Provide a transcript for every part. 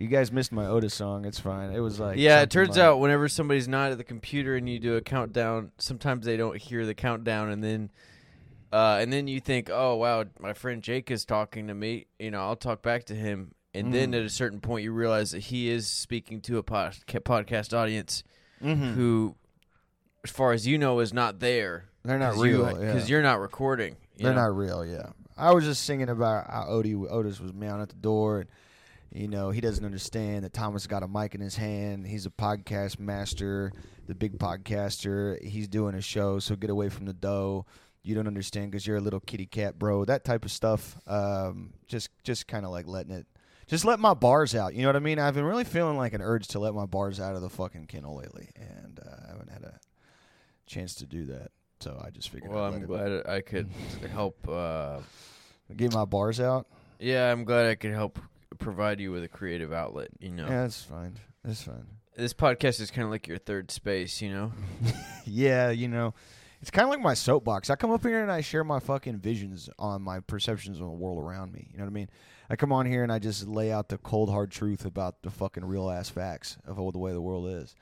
You guys missed my Otis song. It's fine. It was like it turns out whenever somebody's not at the computer and you do a countdown, sometimes they don't hear the countdown, and then you think, oh wow, my friend Jake is talking to me. I'll talk back to him, and then at a certain point you realize that he is speaking to a podcast audience who, as far as you know, is not there. They're not real because you're not recording. They're not real. Yeah, I was just singing about how Otis was meowing at the door. And, he doesn't understand that Thomas got a mic in his hand. He's a podcast master, the big podcaster. He's doing a show, so get away from the dough. You don't understand because you're a little kitty cat, bro. That type of stuff. Just kind of like letting it. Just let my bars out. You know what I mean? I've been really feeling like an urge to let my bars out of the fucking kennel lately, and I haven't had a chance to do that. So I just figured. Well, I'm glad I could help get my bars out. Yeah, I'm glad I could help provide you with a creative outlet. Yeah, that's fine. That's fine. This podcast is kind of like your third space, Yeah, it's kind of like my soapbox. I come up here and I share my fucking visions on my perceptions of the world around me. You know what I mean? I come on here and I just lay out the cold, hard truth about the fucking real-ass facts of the way the world is.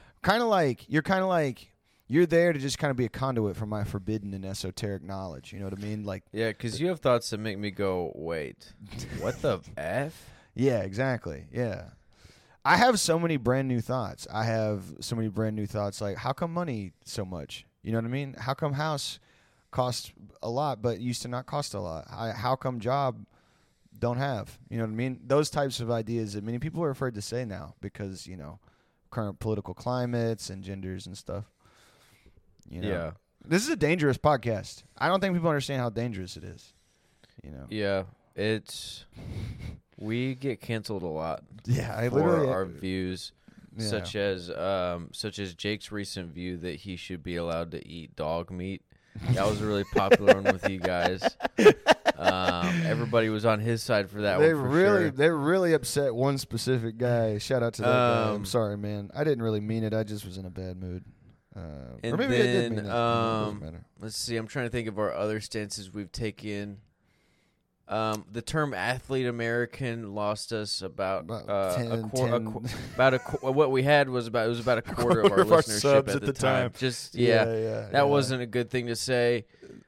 You're there to just kind of be a conduit for my forbidden and esoteric knowledge. You know what I mean? Yeah, because you have thoughts that make me go, wait, what the F? Yeah, exactly. Yeah. I have so many brand new thoughts. Like, how come money so much? You know what I mean? How come house costs a lot but used to not cost a lot? How come job don't have? You know what I mean? Those types of ideas that many people are afraid to say now because, current political climates and genders and stuff. Yeah. This is a dangerous podcast. I don't think people understand how dangerous it is. Yeah, we get canceled a lot. Yeah, for our views, such as Jake's recent view that he should be allowed to eat dog meat. That was a really popular one with you guys. Everybody was on his side for that one. They really upset one specific guy. Shout out to that guy. I'm sorry, man. I didn't really mean it. I just was in a bad mood. And or maybe I did mean it. It doesn't matter. Let's see. I'm trying to think of our other stances we've taken. The term athlete American lost us about what we had was about a quarter of our listenership at the time. Just that wasn't a good thing to say.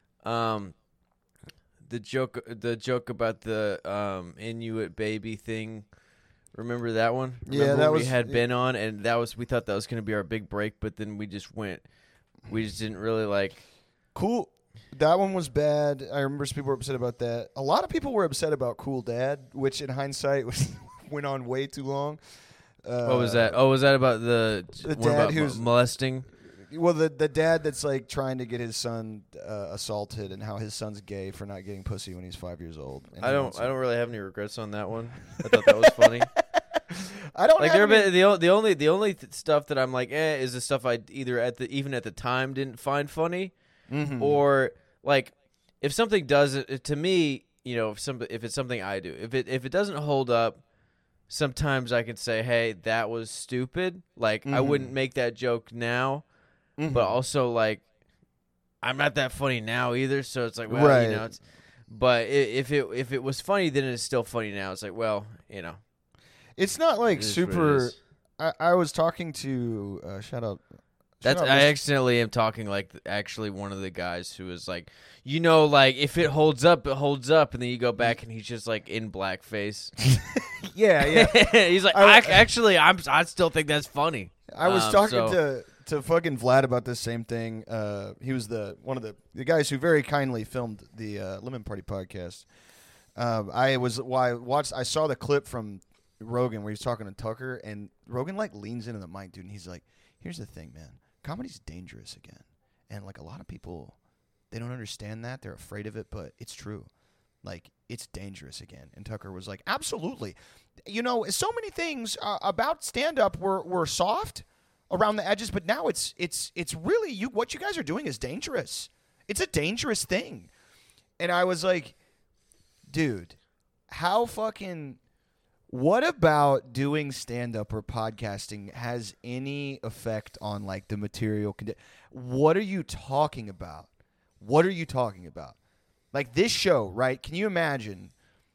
The joke about the Inuit baby thing. Remember that one? We had Ben on, and we thought that was going to be our big break, but then we just didn't really like. Cool. That one was bad. I remember some people were upset about that. A lot of people were upset about Cool Dad, which in hindsight went on way too long. What was that? Oh, was that about the dad who's molesting? Well, the dad that's like trying to get his son assaulted, and how his son's gay for not getting pussy when he's 5 years old. I don't really have any regrets on that one. I thought that was funny. I don't like the only stuff that I'm like is the stuff I either even at the time didn't find funny, or like if something doesn't to me, if it's something I do, if it doesn't hold up, sometimes I can say, hey, that was stupid. Like I wouldn't make that joke now. But also, like, I'm not that funny now either, so it's like, well, right. But if it was funny, then it's still funny now. It's like, well, it's not like super. I was talking to shout out. I accidentally am talking like actually one of the guys who is like, like if it holds up, it holds up, and then you go back and he's just like in blackface. yeah. He's like, I still think that's funny. I was talking to fucking Vlad about this same thing. He was one of the guys who very kindly filmed the Lemon Party podcast. I saw the clip from Rogan where he's talking to Tucker, and Rogan like leans into the mic, dude, and he's like, "Here's the thing, man. Comedy's dangerous again, and like a lot of people, they don't understand that. They're afraid of it, but it's true. Like it's dangerous again." And Tucker was like, "Absolutely. So many things about stand-up were soft." Around the edges, but now it's really what you guys are doing is dangerous. It's a dangerous thing. And I was like, dude, what about doing stand-up or podcasting has any effect on like the material what are you talking about? Like this show, right? Can you imagine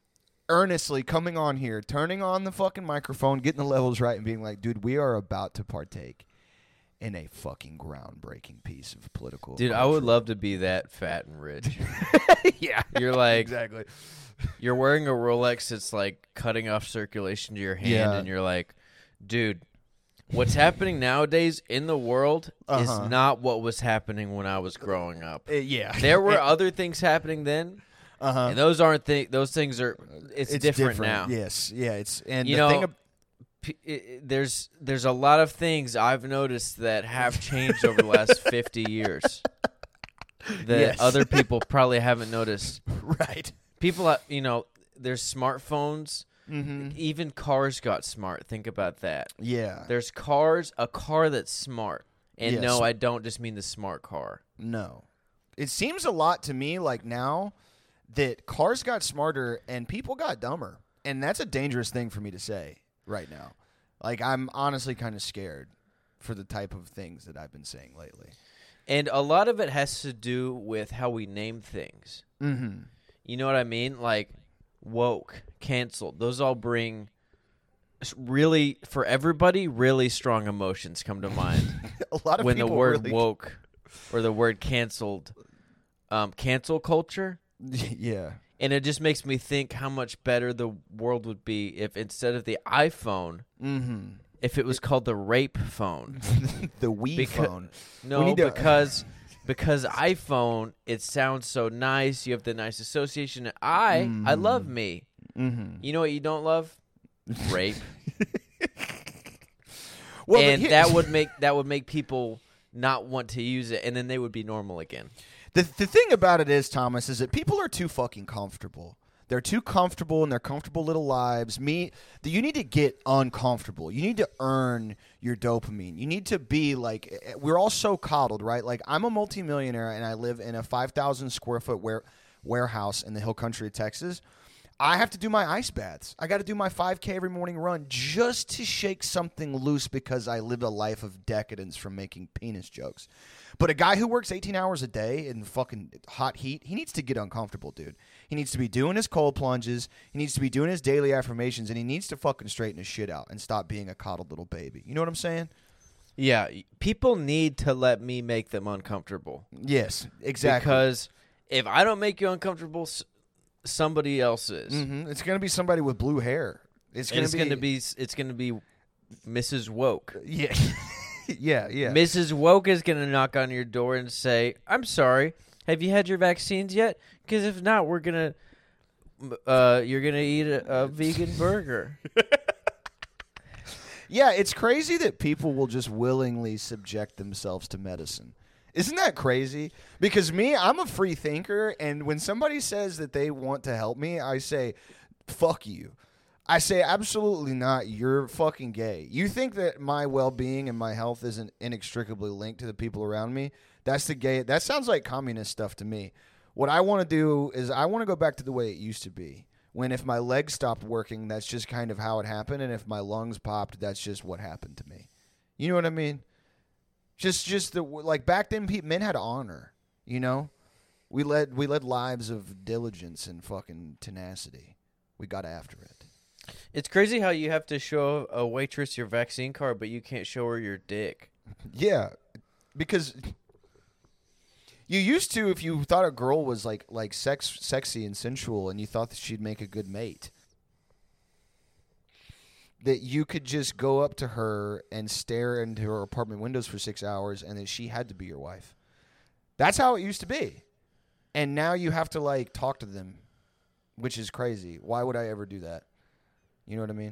earnestly coming on here, turning on the fucking microphone, getting the levels right, and being like, dude, we are about to partake in a fucking groundbreaking piece of political Dude, culture. I would love to be that fat and rich. Yeah. You're like, Exactly. you're wearing a Rolex that's like cutting off circulation to your hand, Yeah. and you're like, dude, what's happening nowadays in the world is not what was happening when I was growing up. Yeah. There were other things happening then, and those aren't those things are. It's different now. Yes. Yeah. It's and You the know, thing there's a lot of things I've noticed that have changed over the last 50 years that Yes. other people probably haven't noticed. right. People, there's smartphones. Mm-hmm. Even cars got smart. Think about that. Yeah. There's a car that's smart. And Yes. no, I don't just mean the smart car. No. It seems a lot to me like now that cars got smarter and people got dumber. And that's a dangerous thing for me to say right now. Like, I'm honestly kind of scared for the type of things that I've been saying lately. And a lot of it has to do with how we name things. Mm-hmm. You know what I mean? Like woke, canceled. Those all bring really, for everybody, really strong emotions come to mind A lot of when the people word really... woke or the word canceled, cancel culture. Yeah. And it just makes me think how much better the world would be if instead of the iPhone, Mm-hmm. if it was called the rape phone. The Wii phone. No, We need to- because iPhone, it sounds so nice. You have the nice association. I love me. Mm-hmm. You know what you don't love? Rape. Well, and but that would make people not want to use it, and then they would be normal again. The thing about it is, Thomas, is that people are too fucking comfortable. They're too comfortable in their comfortable little lives. You need to get uncomfortable. You need to earn your dopamine. You need to be like, we're all so coddled, right? Like, I'm a multimillionaire and I live in a 5,000 square foot warehouse in the hill country of Texas. I have to do my ice baths. I got to do my 5K every morning run just to shake something loose because I lived a life of decadence from making penis jokes. But a guy who works 18 hours a day in fucking hot heat, he needs to get uncomfortable, dude. He needs to be doing his cold plunges. He needs to be doing his daily affirmations, and he needs to fucking straighten his shit out and stop being a coddled little baby. You know what I'm saying? Yeah, people need to let me make them uncomfortable. Yes, exactly. Because if I don't make you uncomfortable, somebody else is. Mm-hmm. It's gonna be somebody with blue hair. It's gonna be Mrs. Woke. Yeah. Yeah. Mrs. Woke is going to knock on your door and say, "I'm sorry, have you had your vaccines yet? Because if not, you're going to eat a vegan burger." Yeah, it's crazy that people will just willingly subject themselves to medicine. Isn't that crazy? Because I'm a free thinker, and when somebody says that they want to help me, I say, fuck you. I say, absolutely not. You're fucking gay. You think that my well-being and my health isn't inextricably linked to the people around me? That's the gay. That sounds like communist stuff to me. What I want to do is I want to go back to the way it used to be. When if my legs stopped working, that's just kind of how it happened. And if my lungs popped, that's just what happened to me. You know what I mean? Just like back then, men had honor. You know, we led lives of diligence and fucking tenacity. We got after it. It's crazy how you have to show a waitress your vaccine card, but you can't show her your dick. Yeah, because you used to, if you thought a girl was like sexy and sensual, and you thought that she'd make a good mate, that you could just go up to her and stare into her apartment windows for 6 hours, and that she had to be your wife. That's how it used to be, and now you have to like talk to them, which is crazy. Why would I ever do that? You know what I mean?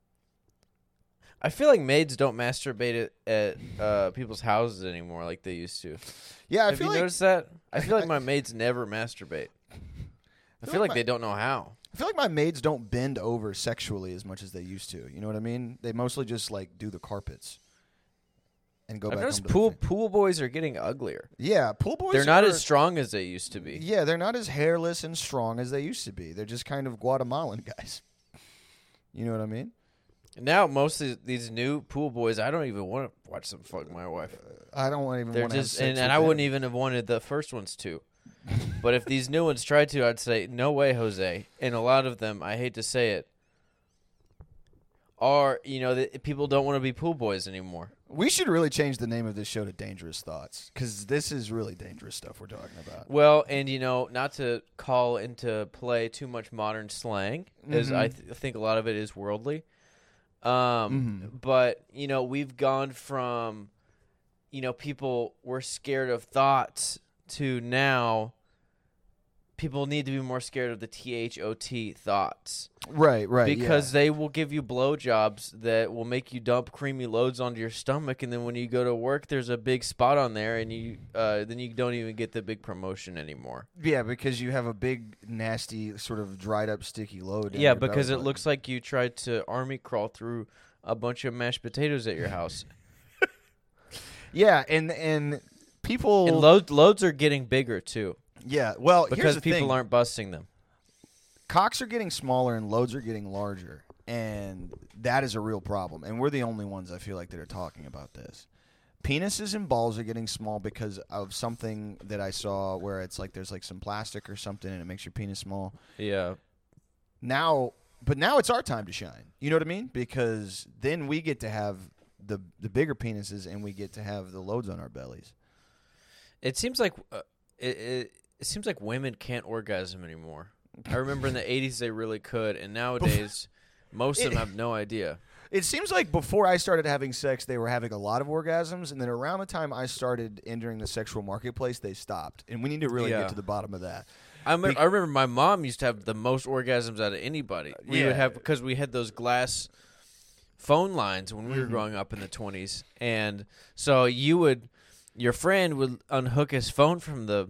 I feel like maids don't masturbate at people's houses anymore like they used to. Yeah, Have you noticed that? I feel like my maids never masturbate. I feel like they don't know how. I feel like my maids don't bend over sexually as much as they used to. You know what I mean? They mostly just like do the carpets and go I've back noticed home to pool boys are getting uglier. Yeah, pool boys. They're not as strong as they used to be. Yeah, they're not as hairless and strong as they used to be. They're just kind of Guatemalan guys. You know what I mean? Now, most of these new pool boys, I don't even want to watch them fuck my wife. I don't even want to have sex and with I wouldn't them. even have wanted the first ones to. But if these new ones tried to, I'd say, no way, Jose. And a lot of them, I hate to say it, are, people don't want to be pool boys anymore. We should really change the name of this show to Dangerous Thoughts, because this is really dangerous stuff we're talking about. Well, and, not to call into play too much modern slang, as I think a lot of it is worldly. But, we've gone from, people were scared of thoughts to now people need to be more scared of the THOT thoughts. Right. Because they will give you blowjobs that will make you dump creamy loads onto your stomach, and then when you go to work, there's a big spot on there, and then you don't even get the big promotion anymore. Yeah, because you have a big, nasty, sort of dried up, sticky load. Yeah, because it looks like you tried to army crawl through a bunch of mashed potatoes at your house. Yeah, and people... And loads are getting bigger, too. Yeah, well, because here's the people thing. aren't busting them. Cocks are getting smaller and loads are getting larger, and that is a real problem. And we're the only ones, I feel like, that are talking about this. Penises and balls are getting small because of something that I saw where it's like there's like some plastic or something and it makes your penis small. Yeah. Now it's our time to shine. You know what I mean? Because then we get to have the bigger penises and we get to have the loads on our bellies. It seems like it seems like women can't orgasm anymore. I remember in the 80s they really could, and nowadays most of them have no idea. It seems like before I started having sex, they were having a lot of orgasms, and then around the time I started entering the sexual marketplace, they stopped. And we need to really get to the bottom of that. I remember my mom used to have the most orgasms out of anybody. We would have, because we had those glass phone lines when we were growing up in the 20s, and so your friend would unhook his phone from the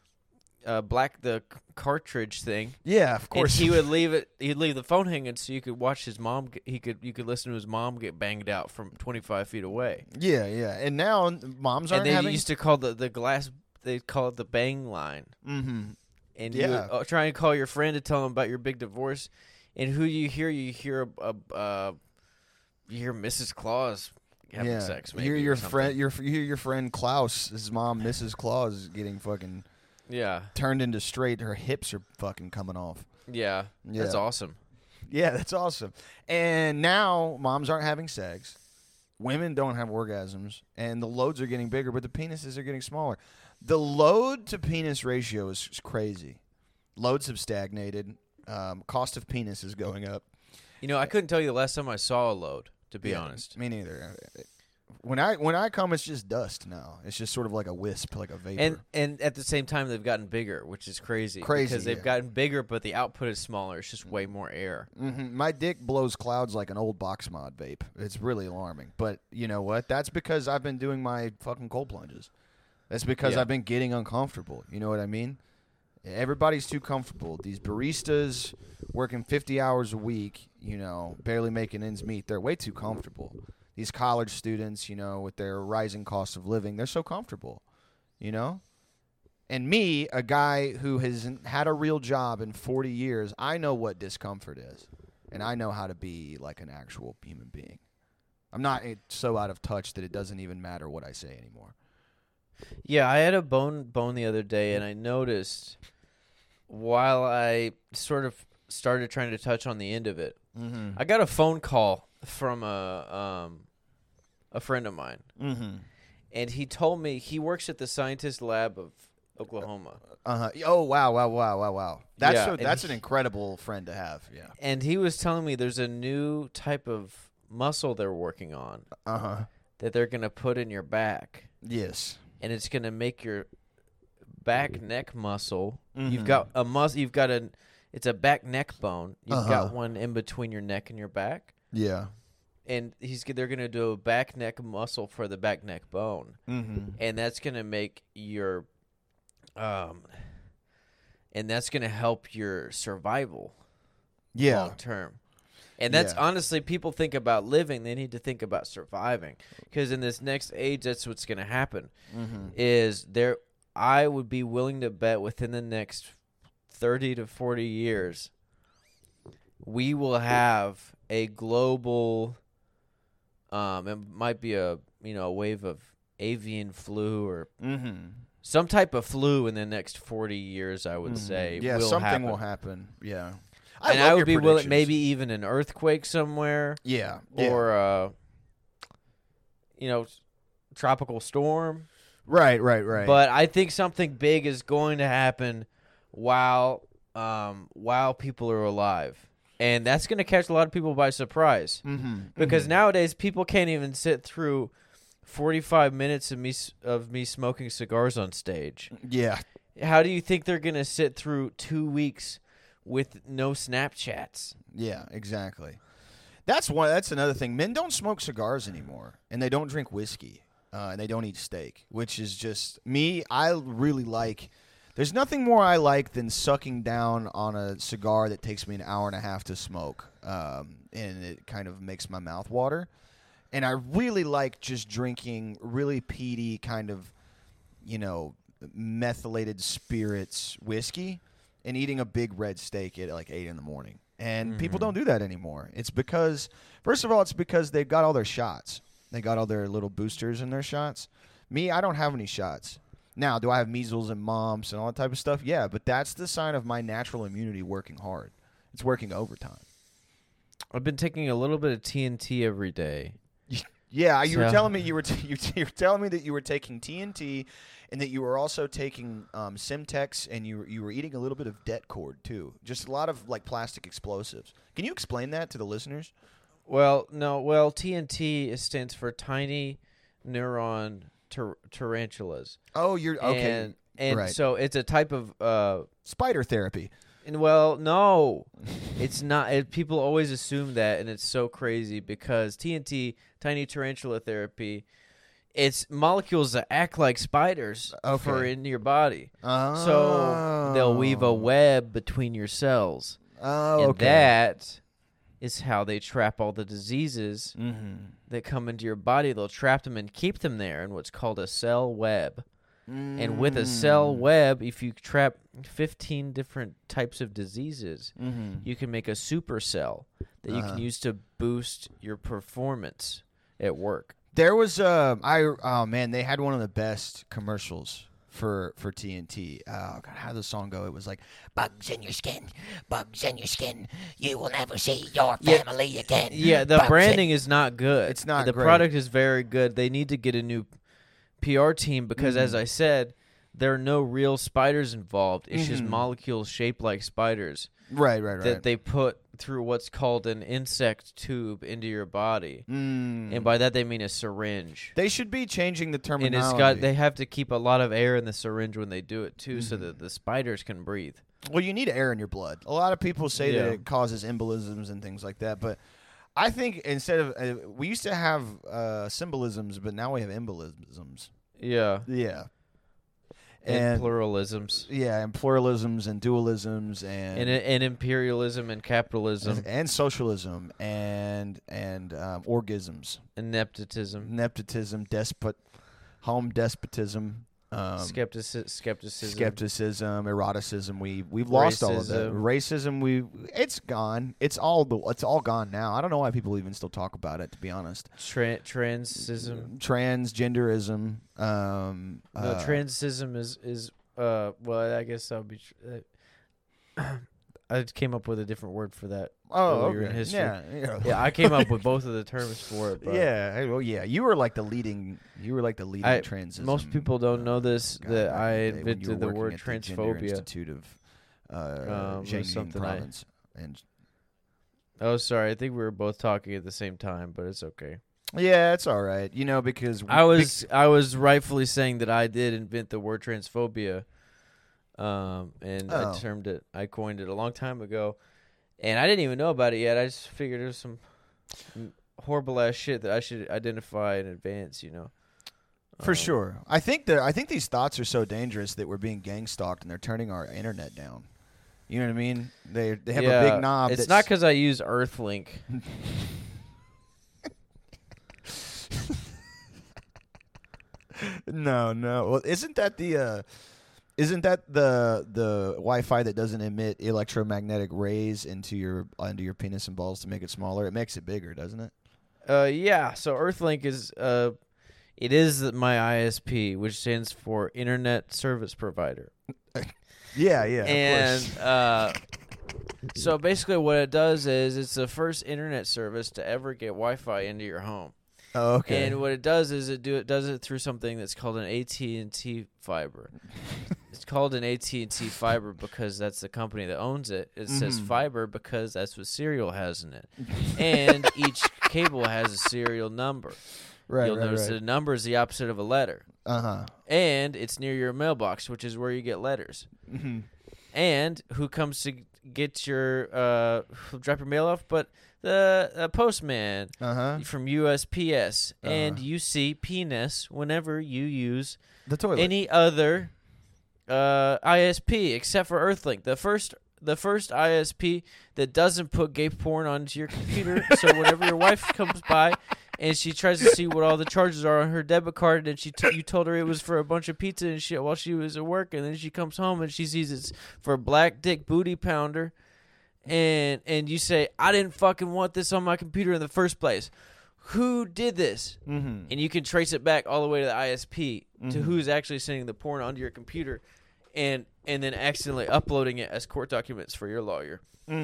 cartridge thing. Yeah, of course. And he would leave it. He'd leave the phone hanging so you could watch his mom. You could listen to his mom get banged out from 25 feet away. Yeah. And now moms aren't having. And they used to call the glass. They call it the bang line. Mm-hmm. And you would try and call your friend to tell him about your big divorce. And who you hear Mrs. Claus having sex. Maybe, your friend. You hear your friend Klaus, his mom, Mrs. Claus, getting fucking. Yeah. Turned into straight. Her hips are fucking coming off. Yeah. That's awesome. Yeah, that's awesome. And now moms aren't having sex. Women don't have orgasms. And the loads are getting bigger, but the penises are getting smaller. The load to penis ratio is crazy. Loads have stagnated. Cost of penis is going up. I couldn't tell you the last time I saw a load, to be honest. Me neither. When I come, it's just dust now. It's just sort of like a wisp, like a vapor. And at the same time, they've gotten bigger, which is crazy. Because they've gotten bigger, but the output is smaller. It's just way more air. Mm-hmm. My dick blows clouds like an old box mod vape. It's really alarming. But you know what? That's because I've been doing my fucking cold plunges. That's because I've been getting uncomfortable. You know what I mean? Everybody's too comfortable. These baristas working 50 hours a week, barely making ends meet, they're way too comfortable. These college students, with their rising cost of living, they're so comfortable, And me, a guy who hasn't had a real job in 40 years, I know what discomfort is. And I know how to be like an actual human being. I'm not so out of touch that it doesn't even matter what I say anymore. Yeah, I had a bone the other day, and I noticed while I sort of started trying to touch on the end of it, I got a phone call from a friend of mine, and he told me he works at the scientist lab of Oklahoma. Oh wow! That's an incredible friend to have. Yeah, and he was telling me there's a new type of muscle they're working on. That they're gonna put in your back. Yes, and it's gonna make your back neck muscle. You've got a muscle. It's a back neck bone. You've got one in between your neck and your back. Yeah. And they're going to do a back neck muscle for the back neck bone. And that's going to make your and that's going to help your survival long term. And that's honestly, people think about living, they need to think about surviving. Because in this next age, that's what's going to happen. I would be willing to bet within the next 30 to 40 years, we will have a global, it might be a wave of avian flu or some type of flu in the next 40 years, I would say. Yeah, will something happen. will happen. Yeah. And love I would your be willing, predictions. maybe even an earthquake somewhere. Yeah. Or, tropical storm. Right. But I think something big is going to happen while people are alive. And that's going to catch a lot of people by surprise. Because nowadays, people can't even sit through 45 minutes of me smoking cigars on stage. Yeah. How do you think they're going to sit through 2 weeks with no Snapchats? Yeah, exactly. That's another thing. Men don't smoke cigars anymore, and they don't drink whiskey, and they don't eat steak, which is just me. I really like. There's nothing more I like than sucking down on a cigar that takes me an hour and a half to smoke, and it kind of makes my mouth water. And I really like just drinking really peaty kind of, methylated spirits whiskey and eating a big red steak at like 8 in the morning. And people don't do that anymore. It's because, first of all, they've got all their shots. They got all their little boosters in their shots. Me, I don't have any shots. Now, do I have measles and mumps and all that type of stuff? Yeah, but that's the sign of my natural immunity working hard. It's working overtime. I've been taking a little bit of TNT every day. Yeah, you were telling me you were telling me that you were taking TNT, and that you were also taking Simtex, and you were eating a little bit of det cord too. Just a lot of like plastic explosives. Can you explain that to the listeners? Well, no. Well, TNT stands for tiny neuron tarantulas. Oh, you're okay. And right. So it's a type of spider therapy. And well, no, it's not. People always assume that, and it's so crazy because TNT, tiny tarantula therapy, it's molecules that act like spiders for in your body. Oh. So they'll weave a web between your cells. Oh, and okay. that is how they trap all the diseases that come into your body. They'll trap them and keep them there in what's called a cell web. And with a cell web, if you trap 15 different types of diseases, you can make a supercell that you can use to boost your performance at work. There was they had one of the best commercials for TNT. Oh God, how did the song go? It was like bugs in your skin, you will never see your family again. Yeah, the branding is not good. It's not the great. product is very good. They need to get a new PR team because, as I said, there are no real spiders involved. It's just molecules shaped like spiders. Right. That they put through what's called an insect tube into your body. And by that they mean a syringe. They should be changing the terminology. And they have to keep a lot of air in the syringe when they do it too, so that the spiders can breathe. Well, you need air in your blood. A lot of people say that it causes embolisms and things like that, but I think instead of we used to have symbolisms, but now we have embolisms. Yeah. And and pluralisms. Yeah, and pluralisms and dualisms and imperialism and capitalism and socialism and orgisms and nepotism, home despotism, skepticism, eroticism. We've lost all of that. Racism. It's gone. It's all gone now. I don't know why people even still talk about it. To be honest, transism, transgenderism. No, transism is well, I guess that would be. I came up with a different word for that. Okay. In history. Yeah. I came up with both of the terms for it. But You were like the leading transism. Most people don't know this that I when you were invented the working word at the Gender transphobia. Institute of Jiangyin Province. Oh, sorry. I think we were both talking at the same time, but it's okay. Yeah, it's all right. Because I was rightfully saying that I did invent the word transphobia. And I coined it a long time ago, and I didn't even know about it yet. I just figured it was some horrible ass shit that I should identify in advance, For sure. I think these thoughts are so dangerous that we're being gang stalked and they're turning our internet down. You know what I mean? They have a big knob. It's not because I use Earthlink. No. Well, isn't that the Wi-Fi that doesn't emit electromagnetic rays into your penis and balls to make it smaller? It makes it bigger, doesn't it? Yeah. So Earthlink is It is my ISP, which stands for Internet Service Provider. Yeah, And so basically what it does is it's the first internet service to ever get Wi-Fi into your home. Oh, okay. And what it does is it does it through something that's called an AT&T fiber. It's called an AT&T fiber because that's the company that owns it. It says fiber because that's what serial has in it. And each cable has a serial number. You'll notice that a number is the opposite of a letter. And it's near your mailbox, which is where you get letters. And who comes to get your drop your mail off but the postman from USPS and UCPS whenever you use the toilet. Any other ISP except for Earthlink. The first ISP that doesn't put gay porn onto your computer. So whenever your wife comes by and she tries to see what all the charges are on her debit card, and you told her it was for a bunch of pizza and shit while she was at work, and then she comes home and she sees it's for a black dick booty pounder, and you say, I didn't fucking want this on my computer in the first place. Who did this? And you can trace it back all the way to the ISP to who's actually sending the porn onto your computer, and then accidentally uploading it as court documents for your lawyer.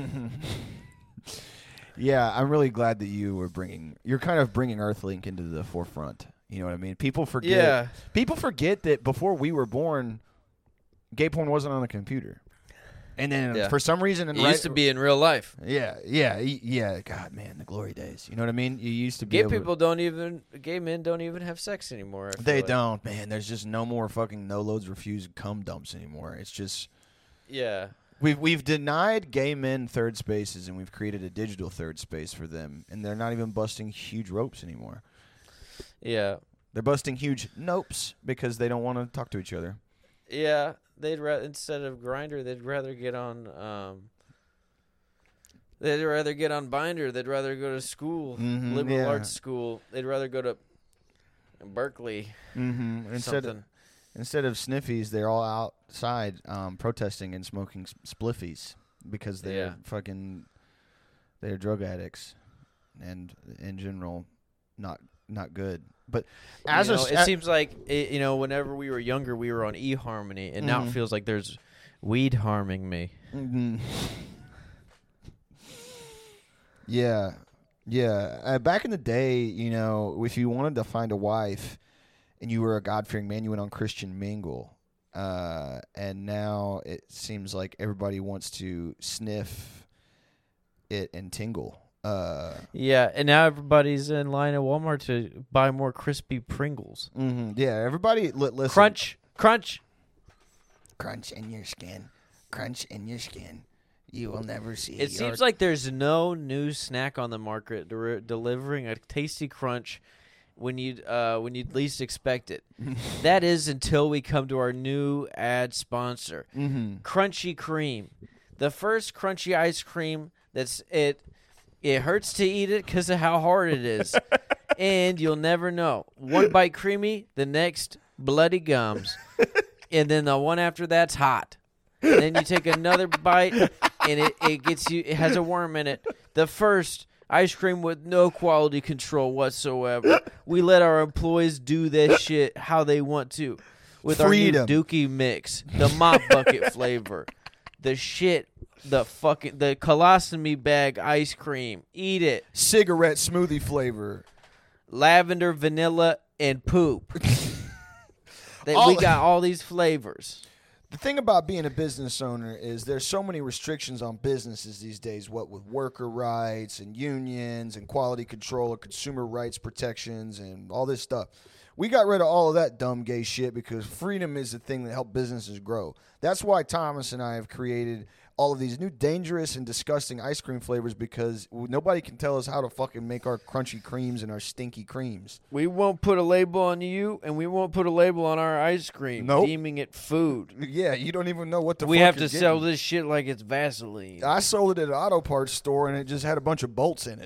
Yeah, I'm really glad that you're kind of bringing Earthlink into the forefront. You know what I mean? People forget. Yeah. People forget that before we were born, gay porn wasn't on a computer. And then for some reason, it used to be in real life. Yeah. God, man, the glory days. You know what I mean? You used to be gay men don't even have sex anymore. They don't, man. There's just no more fucking no loads refused cum dumps anymore. It's just We've denied gay men third spaces, and we've created a digital third space for them, and they're not even busting huge ropes anymore. Yeah. They're busting huge nopes because they don't want to talk to each other. Yeah. They'd rather, instead of Grindr, they'd rather get on Binder. They'd rather go to school, liberal arts school. They'd rather go to Berkeley. Instead of sniffies, they're all outside protesting and smoking spliffies because they're they're drug addicts and in general not good. But it seems like whenever we were younger, we were on eHarmony, and now it feels like there's weed harming me. Yeah. Back in the day, if you wanted to find a wife and you were a God-fearing man, you went on Christian Mingle. And now it seems like everybody wants to sniff it and tingle. And now everybody's in line at Walmart to buy more crispy Pringles. Yeah, everybody listen. Crunch in your skin. Crunch in your skin. You will never see. It seems like there's no new snack on the market delivering a tasty crunch when you'd least expect it. That is until we come to our new ad sponsor, Crunchy Cream, the first crunchy ice cream that's it. It hurts to eat it because of how hard it is, and you'll never know. One bite creamy, the next bloody gums, and then the one after that's hot. And then you take another bite, and it has a worm in it. The first ice cream with no quality control whatsoever. We let our employees do this shit how they want to, with Freedom. Our new Dookie mix, the mop bucket flavor, the colostomy bag ice cream. Eat it. Cigarette smoothie flavor. Lavender, vanilla, and poop. We got all these flavors. The thing about being a business owner is there's so many restrictions on businesses these days, what with worker rights and unions and quality control and consumer rights protections and all this stuff. We got rid of all of that dumb gay shit because freedom is the thing that helps businesses grow. That's why Thomas and I have created all of these new dangerous and disgusting ice cream flavors because nobody can tell us how to fucking make our crunchy creams and our stinky creams. We won't put a label on you, and we won't put a label on our ice cream, deeming it food. Yeah, you don't even know what the fuck we have you're to sell getting. this shit like it's Vaseline. I sold it at an auto parts store, and it just had a bunch of bolts in it.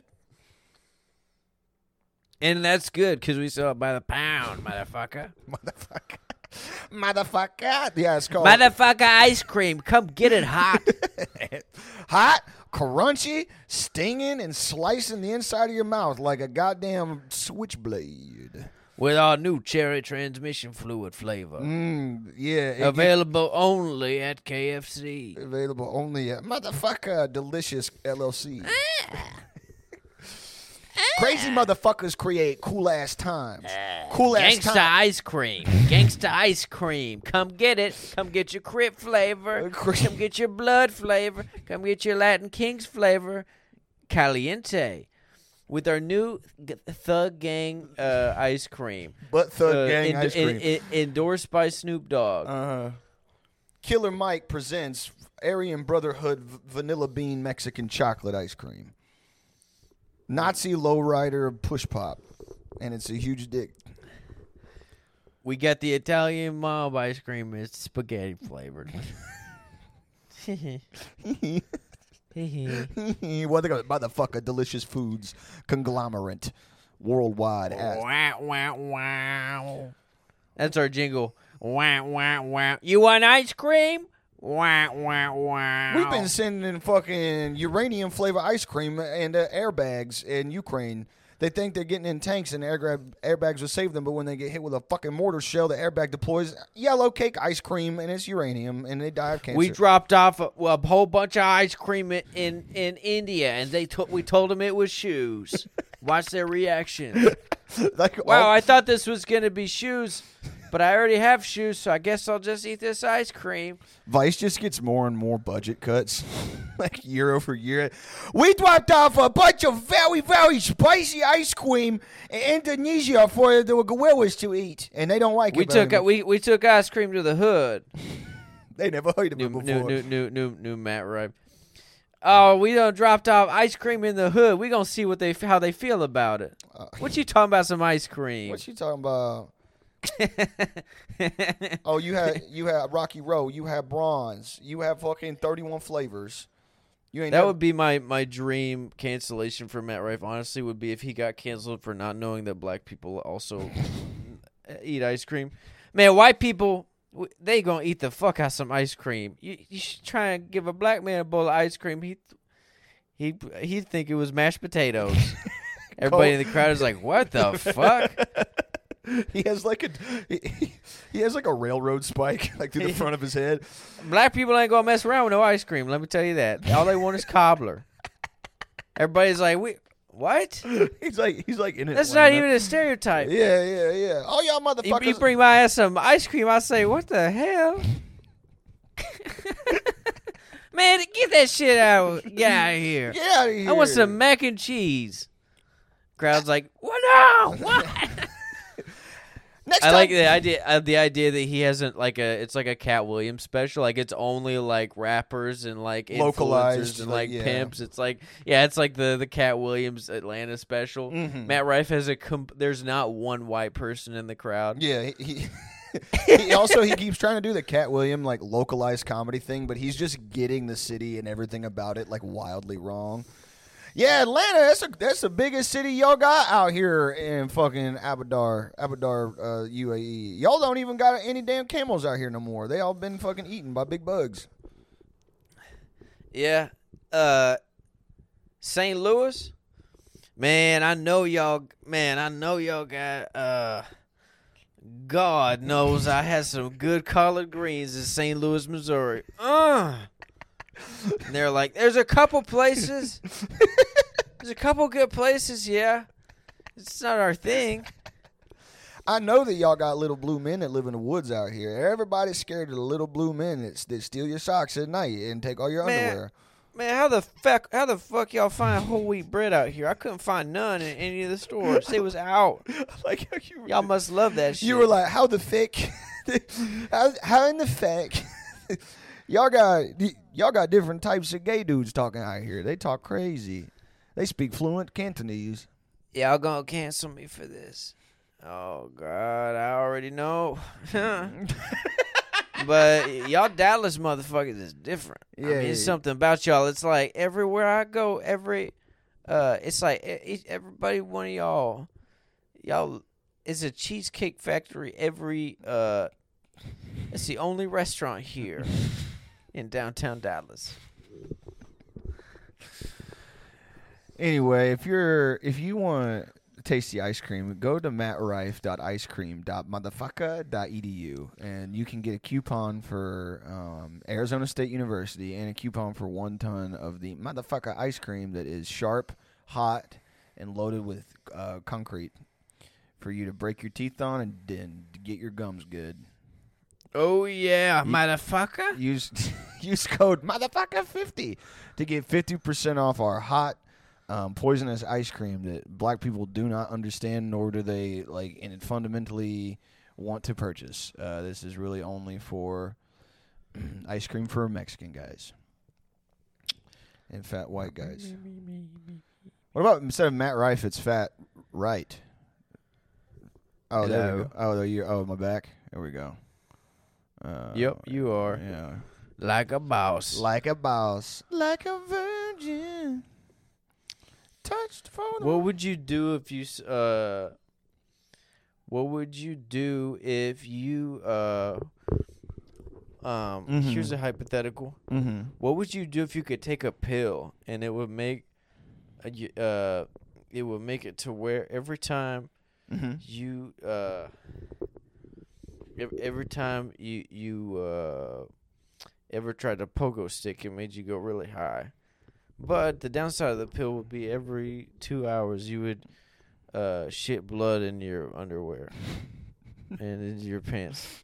And that's good, because we sell it by the pound, motherfucker. Motherfucker. Yeah, it's called Motherfucker ice cream. Come get it hot. Hot, crunchy, stinging, and slicing the inside of your mouth like a goddamn switchblade. with our new cherry transmission fluid flavor. Yeah. Available only at KFC. Available only at Motherfucker Delicious LLC. Crazy motherfuckers create cool-ass times. Cool-ass Gangsta times. ice cream. Gangsta ice cream. Come get it. Come get your Crip flavor. Come get your Blood flavor. Come get your Latin Kings flavor. Caliente. With our new Thug Gang ice cream. But Thug Gang ice cream. Endorsed by Snoop Dogg. Killer Mike presents Aryan Brotherhood Vanilla Bean Mexican Chocolate Ice Cream. Nazi lowrider push pop. And it's a huge dick. We got the Italian mob ice cream. It's spaghetti flavored. What they got? Motherfucker Delicious Foods Conglomerate Worldwide. Wow, wow, wow. That's our jingle. Wow, wow, wow. You want ice cream? Wow, wow, wow. We've been sending fucking uranium flavor ice cream and airbags in Ukraine. They think they're getting in tanks and airbags will save them, but when they get hit with a fucking mortar shell, the airbag deploys yellow cake ice cream and it's uranium and they die of cancer. We dropped off a whole bunch of ice cream in India, and we told them it was shoes. Watch their reaction. Wow, I thought this was going to be shoes, but I already have shoes, so I guess I'll just eat this ice cream. Vice just gets more and more budget cuts, like year over year. We dropped off a bunch of very, very spicy ice cream in Indonesia for the gorillas to eat, and they don't like it. We took ice cream to the hood. They never heard of it before. New Matt Rife. Oh, we done dropped off ice cream in the hood. We gonna see how they feel about it. What you talking about? Some ice cream? What you talking about? Oh, you had Rocky Road. You have Bronze. You have fucking 31 flavors. Would be my dream cancellation for Matt Rife. Honestly, would be if he got canceled for not knowing that black people also eat ice cream. Man, white people, they gonna eat the fuck out of some ice cream. You should try and give a black man a bowl of ice cream. He'd think it was mashed potatoes. Everybody in the crowd is like, "What the fuck?" He has like a railroad spike like through the front of his head. Black people ain't gonna mess around with no ice cream. Let me tell you that. All they want is cobbler. Everybody's like, what? He's like in it. That's not even a stereotype. Yeah. Oh, y'all motherfuckers. You bring my ass some ice cream, I say, what the hell? Man, get that shit out. Get out of here. Get out of here. I want some mac and cheese. Crowd's like, what now? What? I like the idea that he hasn't it's like a Cat Williams special. Like it's only like rappers and like localized influencers and like pimps. It's like it's like the Cat Williams Atlanta special. Mm-hmm. Matt Rife has there's not one white person in the crowd. Yeah, he keeps trying to do the Cat Williams like localized comedy thing, but he's just getting the city and everything about it like wildly wrong. Yeah, Atlanta, that's the biggest city y'all got out here in fucking Abadar, UAE. Y'all don't even got any damn camels out here no more. They all been fucking eaten by big bugs. Yeah. St. Louis? Man, I know y'all got God knows I had some good collard greens in St. Louis, Missouri. And they're like, there's a couple places. There's a couple good places, yeah. It's not our thing. I know that y'all got little blue men that live in the woods out here. Everybody's scared of the little blue men that steal your socks at night and take all your underwear. Man, how the fuck y'all find whole wheat bread out here? I couldn't find none in any of the stores. It was out. Like y'all must love that shit. You were like, how the fuck? how in the fuck? Y'all got different types of gay dudes talking out here. They talk crazy. They speak fluent Cantonese. Y'all gonna cancel me for this? Oh God, I already know. But y'all Dallas motherfuckers is different. Yeah, I mean, it's something about y'all. It's like everywhere I go, it's like everybody, one of y'all, it's a cheesecake factory. It's the only restaurant here in downtown Dallas. Anyway, if you want tasty ice cream, go to mattrife.icecream.motherfucker.edu and you can get a coupon for Arizona State University and a coupon for 1 ton of the motherfucker ice cream that is sharp, hot, and loaded with concrete for you to break your teeth on and then get your gums good. Oh yeah, motherfucker. Use code motherfucker50 to get 50% off our hot poisonous ice cream that black people do not understand, nor do they like and fundamentally want to purchase. This is really only for ice cream for Mexican guys and fat white guys. What about instead of Matt Rife, it's Fat Right? Oh, there we go. Oh, my back. There we go. Yep, you are. Yeah. Like a boss. Like a boss. Like a virgin. Touched for the What would you do if you here's a hypothetical. Mm-hmm. What would you do if you could take a pill and it would make it to where every time you every time you ever tried a pogo stick, it made you go really high. But the downside of the pill would be every 2 hours you would shit blood in your underwear and into your pants.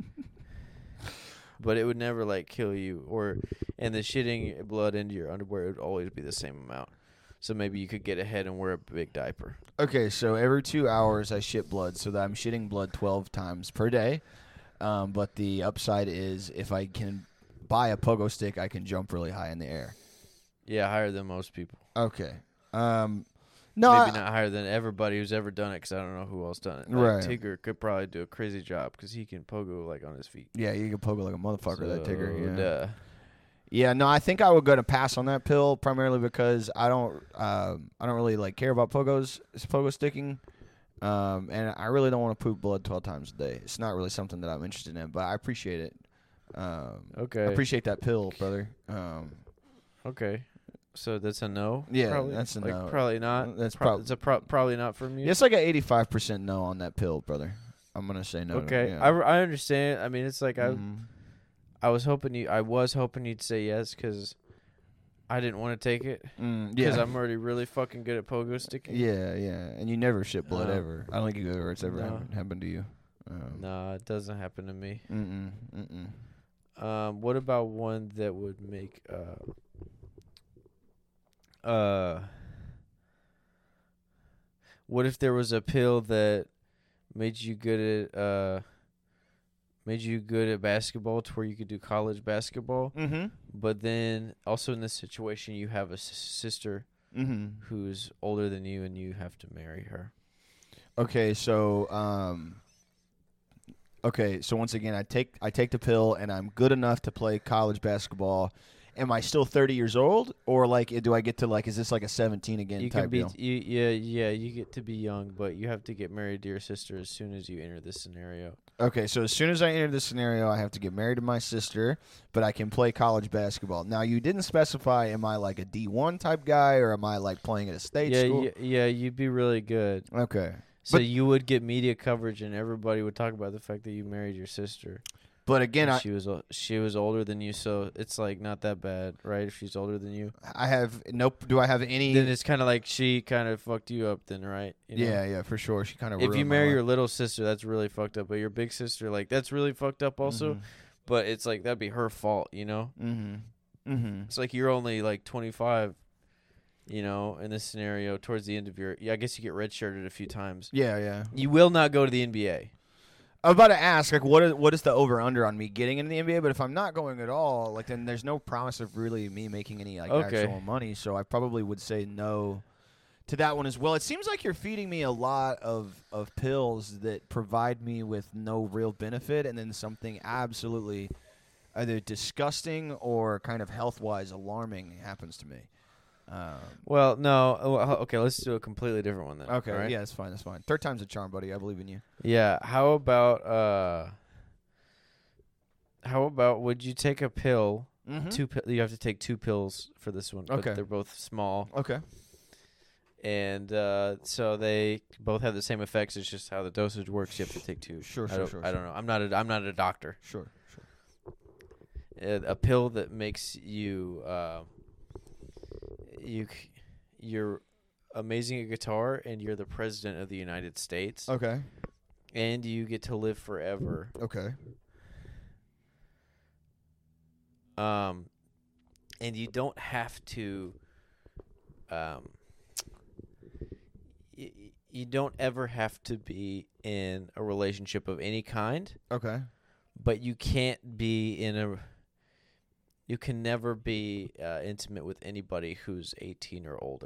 But it would never like kill you, and the shitting blood into your underwear would always be the same amount. So maybe you could get ahead and wear a big diaper. Okay, so every 2 hours I shit blood, so that I'm shitting blood 12 times per day. But the upside is if I can buy a pogo stick, I can jump really high in the air. Yeah, higher than most people. Okay. No, maybe not higher than everybody who's ever done it, because I don't know who else done it. Like, right. Tigger could probably do a crazy job because he can pogo like on his feet. Yeah, you can pogo like a motherfucker, that Tigger. Yeah. Duh. Yeah, no, I think I would go to pass on that pill primarily because I don't really like care about pogo sticking, and I really don't want to poop blood 12 times a day. It's not really something that I'm interested in, but I appreciate it. Okay, I appreciate that pill, brother. Okay, so that's a no. Yeah, probably? that's a no. Probably not. That's probably not from you. It's like an 85% no on that pill, brother. I'm gonna say no. Okay, Yeah. I understand. I mean, it's like Mm-hmm. I was hoping you'd say yes because I didn't want to take it because Yeah. I'm already really fucking good at pogo sticking. Yeah, and you never shit blood ever. I don't think it's ever No. happened to you. No, it doesn't happen to me. Mm-mm. What about one that would make what if there was a pill that made you good at basketball to where you could do college basketball? Mm-hmm. But then also in this situation you have a sister who's older than you and you have to marry her. Okay, so once again, I take the pill and I'm good enough to play college basketball. Am I still 30 years old, or like do I get to like is this like a 17 again You type can be deal? you get to be young, but you have to get married to your sister as soon as you enter this scenario. Okay, so as soon as I enter this scenario, I have to get married to my sister, but I can play college basketball. Now, you didn't specify, am I like a D1 type guy, or am I like playing at a state school? Yeah, you'd be really good. Okay. So But- you would get media coverage, and everybody would talk about the fact that you married your sister. But again, And she was older than you, so it's like not that bad, right? If she's older than you, I have nope. Do I have any? then it's kind of like she kind of fucked you up, then, right? You know? Yeah, for sure. She kind of. If you marry your little sister, that's really fucked up. But your big sister, like that's really fucked up also. But it's like that'd be her fault, you know? It's like you're only like 25, you know, in this scenario towards the end of your. Yeah, I guess you get redshirted a few times. Yeah. You will not go to the NBA. I was about to ask, like, what is the over under on me getting into the NBA? But if I'm not going at all, like, then there's no promise of really me making any like actual money. So I probably would say no to that one as well. It seems like you're feeding me a lot of pills that provide me with no real benefit, and then something absolutely either disgusting or kind of health wise alarming happens to me. Well, no. Okay, let's do a completely different one then. Okay, all right? yeah, that's fine. That's fine. Third time's a charm, buddy. I believe in you. Yeah. How about would you take a pill? Mm-hmm. You have to take 2 pills for this one. Okay. But they're both small. Okay. And so they both have the same effects. It's just how the dosage works. You have to take two. Sure. I don't know. I'm not a doctor. Sure. A pill that makes you you're amazing at guitar, and you're the president of the United States. Okay. And you get to live forever. Okay. And you don't have to. You don't ever have to be in a relationship of any kind. Okay. But you can't be in a. You can never be intimate with anybody who's 18 or older.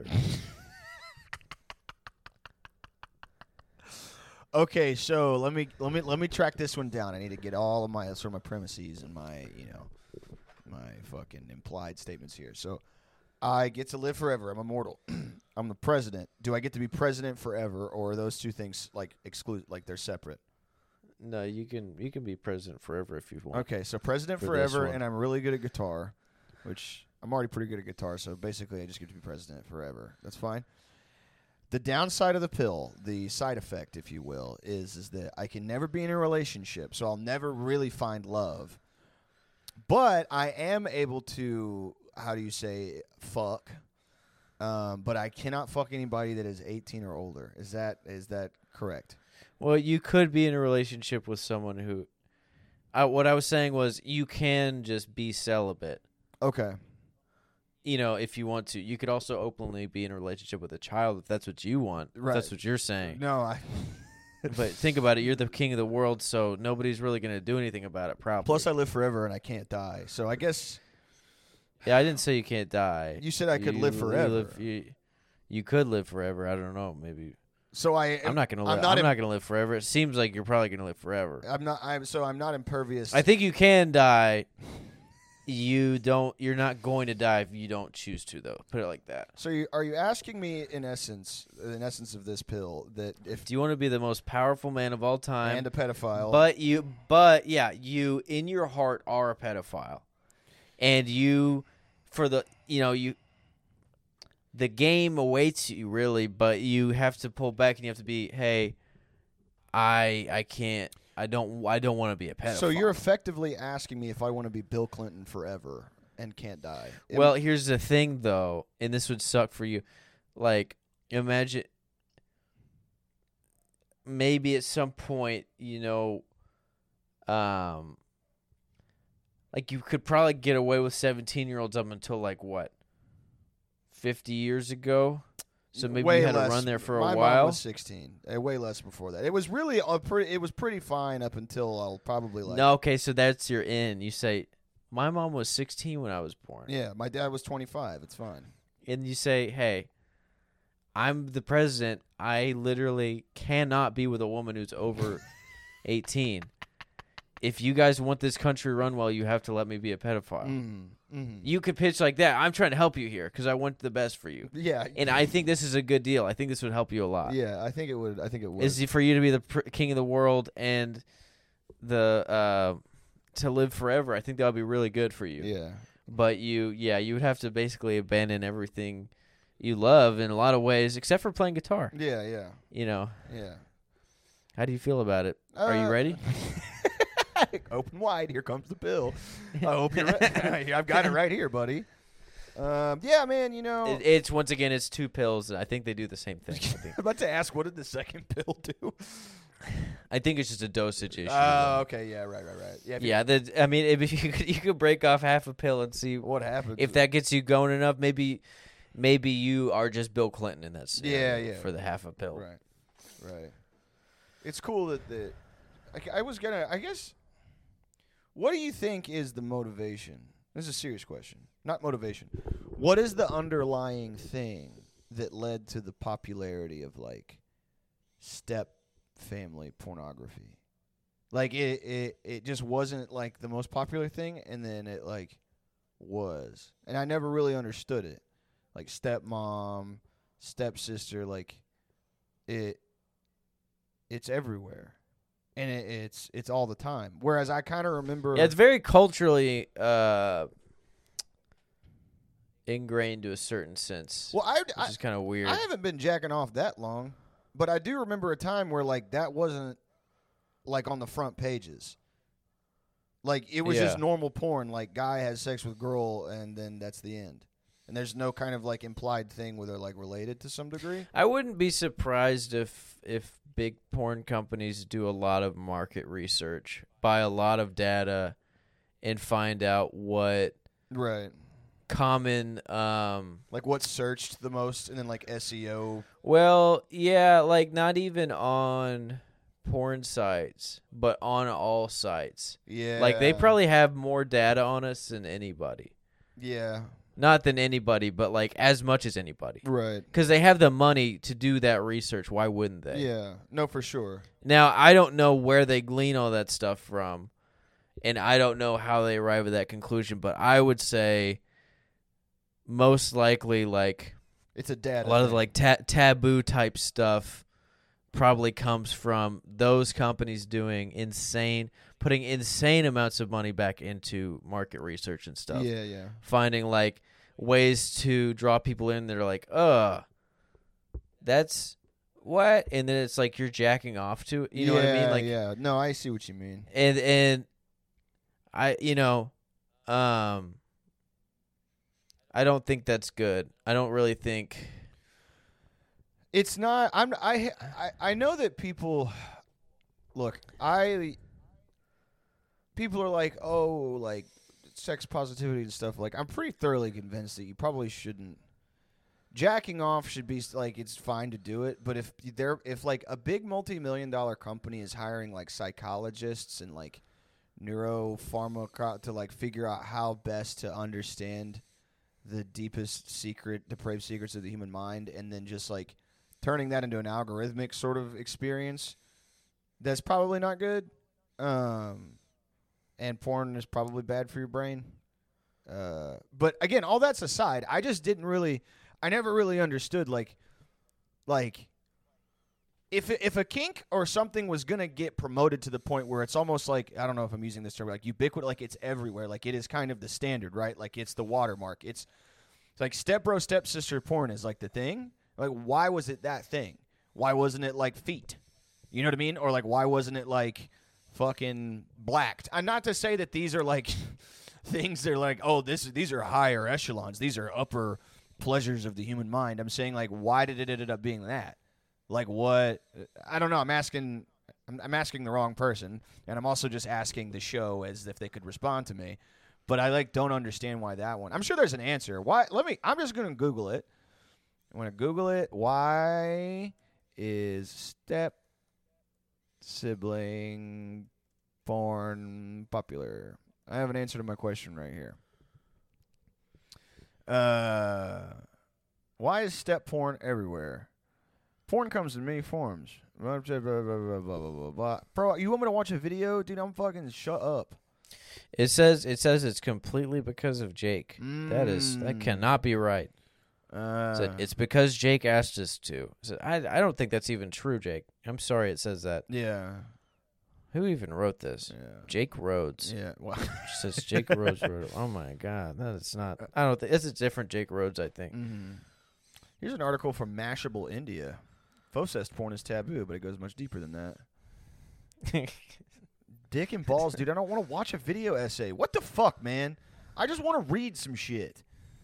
Okay, so let me track this one down. I need to get all of my sort of my premises and my my fucking implied statements here. So I get to live forever. I'm immortal. I'm the president. Do I get to be president forever, or are those two things like they're separate? No, you can be president forever if you want. Okay, so president forever, and I'm really good at guitar, which I'm already pretty good at guitar. So basically, I just get to be president forever. That's fine. The downside of the pill, the side effect, if you will, is that I can never be in a relationship, so I'll never really find love. But I am able to, how do you say, fuck. But I cannot fuck anybody that is 18 or older. Is that correct? Well, you could be in a relationship with someone who. What I was saying was you can just be celibate. Okay. If you want to. You could also openly be in a relationship with a child if that's what you want. Right. If that's what you're saying. No, But think about it. You're the king of the world, so nobody's really going to do anything about it, probably. Plus, I live forever and I can't die. So I guess. Yeah, I didn't say you can't die. You said I could live forever. You could live forever. I don't know. Maybe. So I'm not going to live. I'm not going to live forever. It seems like you're probably going to live forever. I'm not impervious. I think you can die. You're not going to die if you don't choose to, though. Put it like that. So are you asking me in essence of this pill that if do you want to be the most powerful man of all time and a pedophile? But you in your heart are a pedophile, and the game awaits you really, but you have to pull back and you have to be, hey, I can't. I don't want to be a pedophile. So you're effectively asking me if I want to be Bill Clinton forever and can't die. Well, here's the thing, though, and this would suck for you. Like, imagine maybe at some point, like you could probably get away with 17-year-olds up until like what, 50 years ago. So maybe you had to run there for a while. My mom was 16. Way less before that. It was really it was pretty fine up until I'll probably like. No, okay, so that's your in. You say, my mom was 16 when I was born. Yeah, my dad was 25. It's fine. And you say, hey, I'm the president. I literally cannot be with a woman who's over 18. If you guys want this country run well, you have to let me be a pedophile. Mm-hmm. You could pitch like that. I'm trying to help you here because I want the best for you. Yeah. And I think this is a good deal. I think this would help you a lot. Yeah, I think it would. Is for you to be the king of the world and to live forever. I think that would be really good for you. Yeah. But you would have to basically abandon everything you love in a lot of ways, except for playing guitar. Yeah. Yeah. How do you feel about it? Are you ready? Open wide. Here comes the pill. I hope you're ready. I've got it right here, buddy. Yeah, man. It's once again, it's two pills. I think they do the same thing. I'm about to ask, what did the second pill do? I think it's just a dosage issue. Oh, okay. Yeah, right. Yeah. If you could break off half a pill and see what happens. If that gets you going enough, maybe you are just Bill Clinton in that scenario. Yeah. For the half a pill. Right. It's cool that I guess. What do you think is the motivation? This is a serious question. Not motivation. What is the underlying thing that led to the popularity of like step family pornography? Like it just wasn't like the most popular thing, and then it like was. And I never really understood it. Like stepmom, stepsister, like it's everywhere. And it's all the time. Whereas I kind of remember... Yeah, it's very culturally ingrained to a certain sense. Well, which is kind of weird. I haven't been jacking off that long, but I do remember a time where like that wasn't like on the front pages. Like it was just normal porn. Like guy has sex with girl, and then that's the end. And there's no kind of like implied thing where they're like related to some degree. I wouldn't be surprised if big porn companies do a lot of market research, buy a lot of data, and find out what common like what's searched the most, and then like SEO. Well, yeah, like not even on porn sites, but on all sites. Yeah. Like they probably have more data on us than anybody. Yeah. Not than anybody, but like as much as anybody. Right. Because they have the money to do that research. Why wouldn't they? Yeah. No, for sure. Now, I don't know where they glean all that stuff from, and I don't know how they arrive at that conclusion, but I would say most likely like it's a data lot thing. of like taboo type stuff probably comes from those companies putting insane amounts of money back into market research and stuff. Yeah, yeah. Finding like ways to draw people in that are like, that's what? And then it's like you're jacking off to it. You know what I mean? Like, yeah. No, I see what you mean. And I I don't think that's good. I don't really think it's not. I know that people look. People are like, oh, like sex positivity and stuff. Like, I'm pretty thoroughly convinced that you probably shouldn't. Jacking off should be like it's fine to do it, but if like a big multi-million-dollar company is hiring like psychologists and like neuropharmaca to like figure out how best to understand the deepest depraved secrets of the human mind, and then just like turning that into an algorithmic sort of experience, that's probably not good. And porn is probably bad for your brain. But again, all that's aside, I never really understood like if a kink or something was gonna get promoted to the point where it's almost like, I don't know if I'm using this term, like ubiquitous, like it's everywhere, like it is kind of the standard, right? Like it's the watermark. It's like stepbro, stepsister porn is like the thing. Like, why was it that thing? Why wasn't it like feet? You know what I mean? Or like, why wasn't it like fucking blacked? And not to say that these are like things that are like, oh, these are higher echelons. These are upper pleasures of the human mind. I'm saying like, why did it end up being that? Like what? I don't know. I'm asking the wrong person, and I'm also just asking the show as if they could respond to me. But I like don't understand why that one. I'm sure there's an answer. Why? I'm just gonna Google it. I'm gonna Google it. Why is step sibling porn popular? I have an answer to my question right here. Why is step porn everywhere? Porn comes in many forms. Blah, blah, blah, blah, blah, blah, blah. Bro, you want me to watch a video? Dude, I'm fucking shut up. It says it's completely because of Jake. That cannot be right. It's because Jake asked us to. I don't think that's even true, Jake. I'm sorry it says that. Yeah. Who even wrote this? Yeah. Jake Rhodes. Yeah. Well, it says Jake Rhodes wrote it. Oh my God, that's not. I don't think it's a different Jake Rhodes. I think. Mm-hmm. Here's an article from Mashable, India. Faux says porn is taboo, but it goes much deeper than that. Dick and balls, dude. I don't want to watch a video essay. What the fuck, man? I just want to read some shit.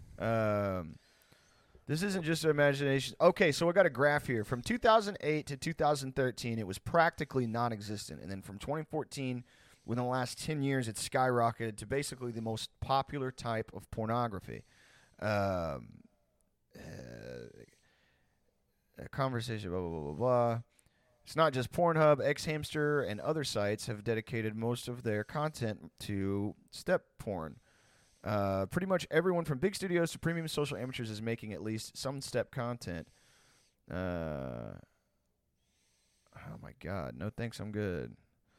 This isn't just imagination. Okay, so I got a graph here. From 2008 to 2013, it was practically non-existent. And then from 2014, within the last 10 years, it skyrocketed to basically the most popular type of pornography. A conversation, blah, blah, blah, blah, blah. It's not just Pornhub. Xhamster and other sites have dedicated most of their content to step porn. Pretty much everyone from big studios to premium social amateurs is making at least some step content. Oh, my God. No thanks, I'm good.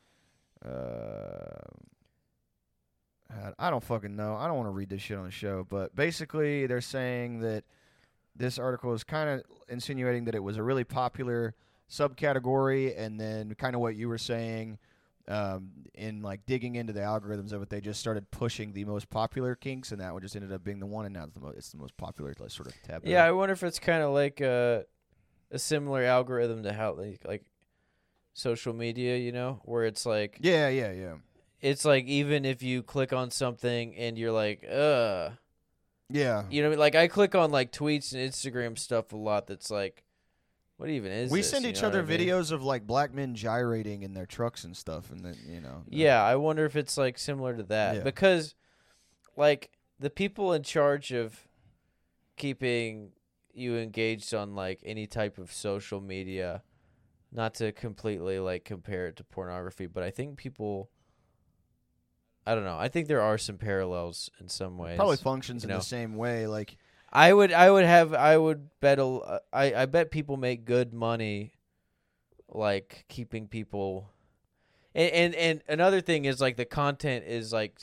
I don't fucking know. I don't want to read this shit on the show. But basically, they're saying that this article is kind of insinuating that it was a really popular subcategory, and then kind of what you were saying, in like digging into the algorithms of it, they just started pushing the most popular kinks, and that one just ended up being the one, and now it's the most popular sort of taboo. Yeah, I wonder if it's kind of like a similar algorithm to how like social media, you know, where it's like yeah. It's like even if you click on something and you're like, Yeah. you know what I mean? Like I click on like tweets and Instagram stuff a lot that's like, what even is We this? send You each know other what I mean? videos of like black men gyrating in their trucks and stuff, and then Yeah, I wonder if it's like similar to that. Yeah. Because like the people in charge of keeping you engaged on like any type of social media, not to completely like compare it to pornography, but I think people, I don't know, I think there are some parallels in some ways. probably functions you in know? the same way. Like I would bet I bet people make good money like keeping people and another thing is like the content is like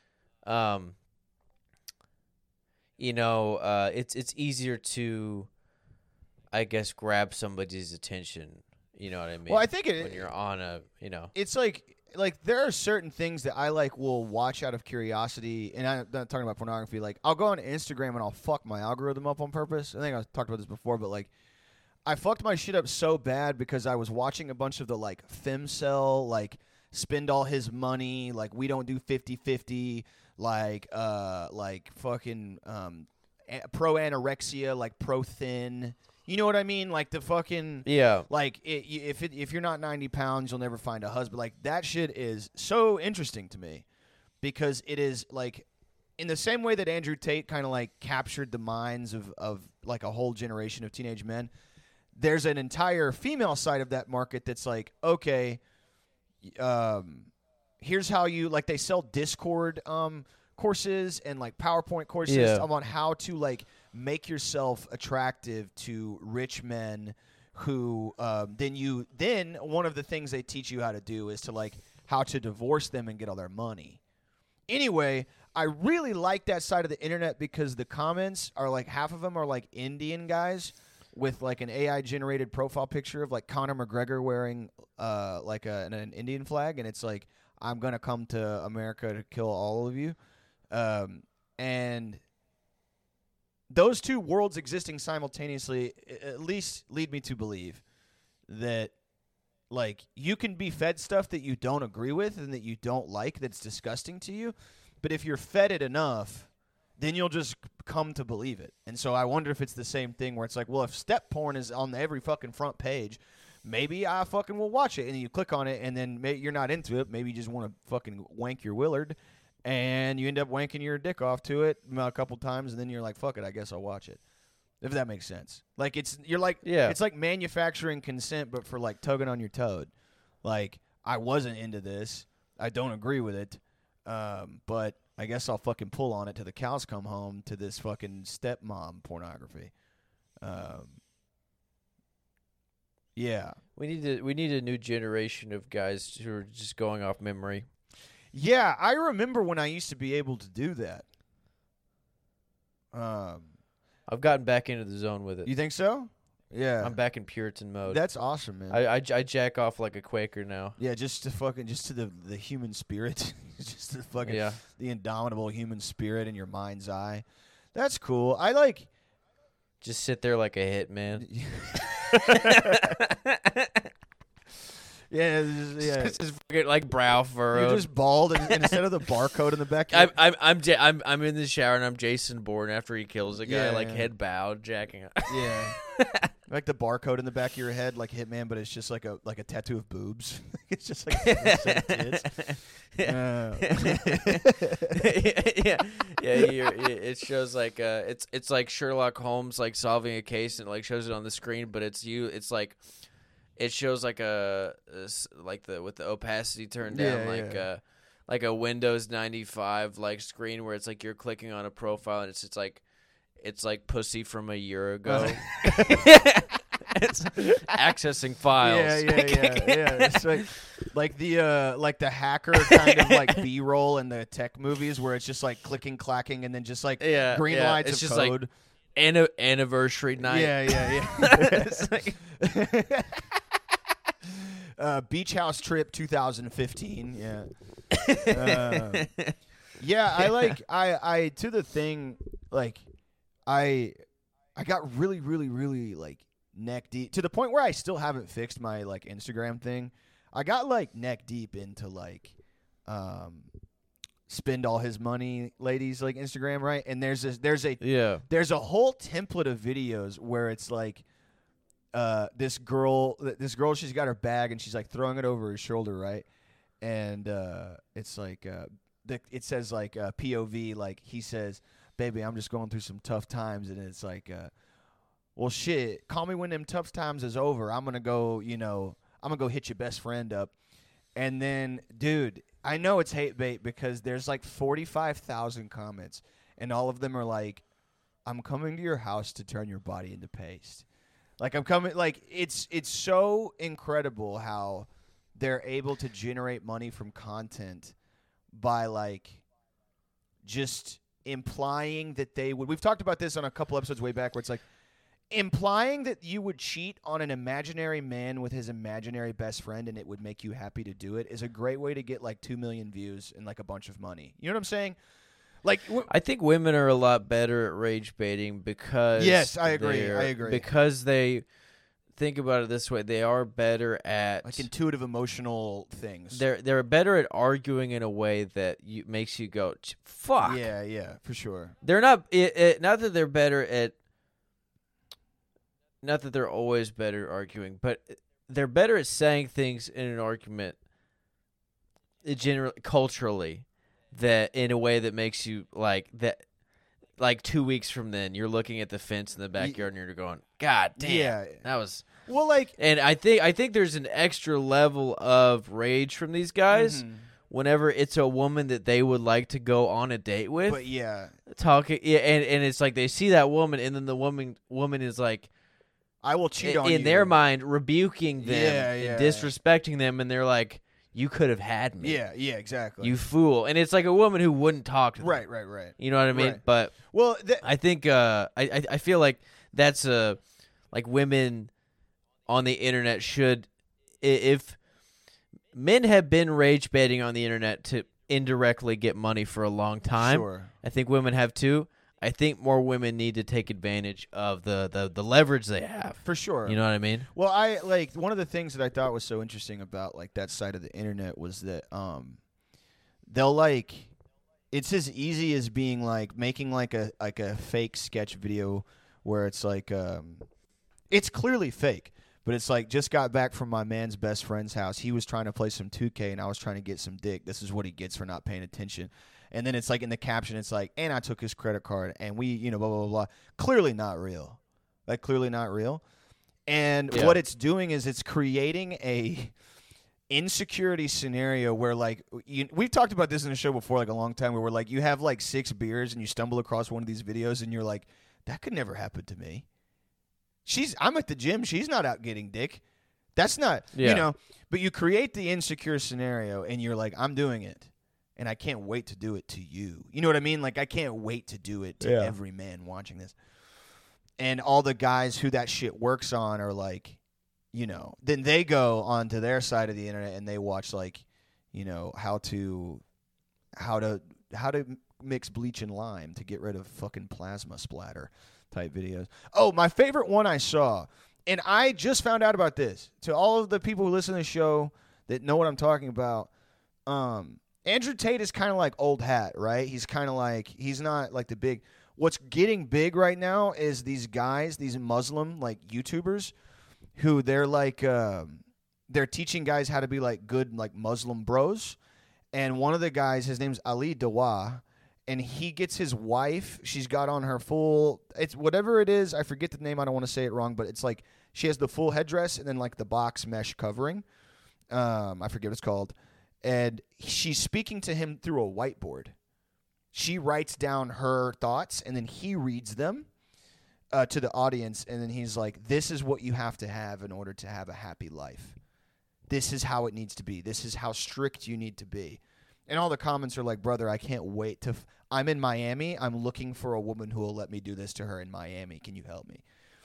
it's easier to I guess grab somebody's attention, you know what I mean? Well, I think when you're on it's like there are certain things that I like will watch out of curiosity, and I'm not talking about pornography. Like I'll go on Instagram and I'll fuck my algorithm up on purpose. I think I talked about this before, but like I fucked my shit up so bad because I was watching a bunch of the like femcel, like spend all his money, like we don't do 50-50, like fucking pro anorexia, like pro thin. You know what I mean? Like the fucking like if you're not 90 pounds, you'll never find a husband. Like that shit is so interesting to me because it is like in the same way that Andrew Tate kind of like captured the minds of like a whole generation of teenage men. There's an entire female side of that market that's like, okay, here's how you like they sell Discord courses and like PowerPoint courses on how to like make yourself attractive to rich men who then one of the things they teach you how to do is to like how to divorce them and get all their money. Anyway, I really like that side of the internet because the comments are like half of them are like Indian guys with like an AI generated profile picture of like Conor McGregor wearing like an Indian flag, and it's like I'm gonna come to America to kill all of you, and those two worlds existing simultaneously at least lead me to believe that like you can be fed stuff that you don't agree with and that you don't like that's disgusting to you, but if you're fed it enough, then you'll just come to believe it. And so I wonder if it's the same thing where it's like, well, if step porn is on every fucking front page, maybe I fucking will watch it. And then you click on it, and then you're not into it. Maybe you just want to fucking wank your Willard, and you end up wanking your dick off to it a couple times, and then you're like, fuck it, I guess I'll watch it. If that makes sense. Like it's like manufacturing consent, but for like tugging on your toad. Like I wasn't into this. I don't agree with it. But I guess I'll fucking pull on it till the cows come home to this fucking stepmom pornography. Yeah. We need a new generation of guys who are just going off memory. Yeah, I remember when I used to be able to do that. I've gotten back into the zone with it. You think so? Yeah. I'm back in Puritan mode. That's awesome, man. I jack off like a Quaker now. Yeah, just to the human spirit. Just the fucking the indomitable human spirit in your mind's eye. That's cool. I like just sit there like a hitman. Yeah. Just fucking like brow furrowed. You're just bald, and instead of the barcode in the back. I'm in the shower and I'm Jason Bourne after he kills a guy, head bowed, jacking up. Yeah. Like the barcode in the back of your head, like Hitman, but it's just like a tattoo of boobs. It's just like a set of tits. It shows like it's like Sherlock Holmes like solving a case, and like shows it on the screen, but it's you. It's like it shows like with the opacity turned down, like a Windows 95 like screen where it's like you're clicking on a profile and it's like pussy from a year ago. It's accessing files. Yeah. It's like the hacker kind of like B-roll in the tech movies where it's just like clicking, clacking, and then just like green lights it's of just code. Like anniversary night. Yeah. Beach House Trip 2015. Yeah. Yeah, I to the thing, like, I got really, really, really, like, neck deep to the point where I still haven't fixed my, like, Instagram thing. I got, like, neck deep into, like, spend all his money ladies, like, Instagram, right? And there's a whole template of videos where it's like this girl, she's got her bag and she's like throwing it over her shoulder, right? And it's like it says like POV, like he says, "Baby, I'm just going through some tough times," and it's like, well, shit, call me when them tough times is over. I'm gonna go hit your best friend up, and then, dude, I know it's hate bait because there's like 45,000 comments, and all of them are like, "I'm coming to your house to turn your body into paste." Like, I'm coming. Like, it's so incredible how they're able to generate money from content by, like, just implying that they would. We've talked about this on a couple episodes way back where it's like implying that you would cheat on an imaginary man with his imaginary best friend and it would make you happy to do it is a great way to get like 2 million views and like a bunch of money. You know what I'm saying? Like, I think women are a lot better at rage baiting because yes, I agree. Because they think about it this way, they are better at like intuitive emotional things. They're better at arguing in a way that makes you go, fuck. Yeah, for sure. They're not not that they're better at. Not that they're always better arguing, but they're better at saying things in an argument, generally culturally, that in a way that makes you like that. Like 2 weeks from then, you're looking at the fence in the backyard and you're going, "God damn, that was." Well, like, and I think there's an extra level of rage from these guys whenever it's a woman that they would like to go on a date with. But talking, and it's like they see that woman, and then the woman is like, I will cheat on you. In their mind, rebuking them and disrespecting them, and they're like, "You could have had me." Yeah, exactly. You fool. And it's like a woman who wouldn't talk to them. Right. You know what I mean? Right. But well, I think I feel like that's like women on the internet should, if men have been rage baiting on the internet to indirectly get money for a long time. Sure. I think women have too. I think more women need to take advantage of the leverage they have. For sure. You know what I mean? Well, I like one of the things that I thought was so interesting about like that side of the internet was that they'll like it's as easy as being like making like a fake sketch video where it's like it's clearly fake, but it's like just got back from my man's best friend's house. He was trying to play some 2K and I was trying to get some dick. This is what he gets for not paying attention. And then it's like in the caption, it's like, and I took his credit card, and we, blah, blah, blah, blah. Clearly not real. Like, clearly not real. And what it's doing is it's creating a insecurity scenario where, like, we've talked about this in the show before, like, a long time, where we're like, you have, like, 6 beers, and you stumble across one of these videos, and you're like, that could never happen to me. I'm at the gym. She's not out getting dick. That's not, but you create the insecure scenario, and you're like, I'm doing it. And I can't wait to do it to you. You know what I mean? Like, I can't wait to do it to every man watching this. And all the guys who that shit works on are like, then they go onto their side of the internet and they watch like, how to mix bleach and lime to get rid of fucking plasma splatter type videos. Oh, my favorite one I saw, and I just found out about this. To all of the people who listen to the show that know what I'm talking about, Andrew Tate is kind of like old hat, right? He's kind of like, he's not like the big. What's getting big right now is these guys, these Muslim like YouTubers, who they're like, they're teaching guys how to be like good like Muslim bros. And one of the guys, his name's Ali Dawa, and he gets his wife. She's got on her full, it's whatever it is. I forget the name. I don't want to say it wrong, but it's like she has the full headdress and then like the box mesh covering. I forget what it's called. And she's speaking to him through a whiteboard. She writes down her thoughts, and then he reads them to the audience, and then he's like, this is what you have to have in order to have a happy life. This is how it needs to be. This is how strict you need to be. And all the comments are like, brother, I can't wait to I'm in Miami. I'm looking for a woman who will let me do this to her in Miami. Can you help me?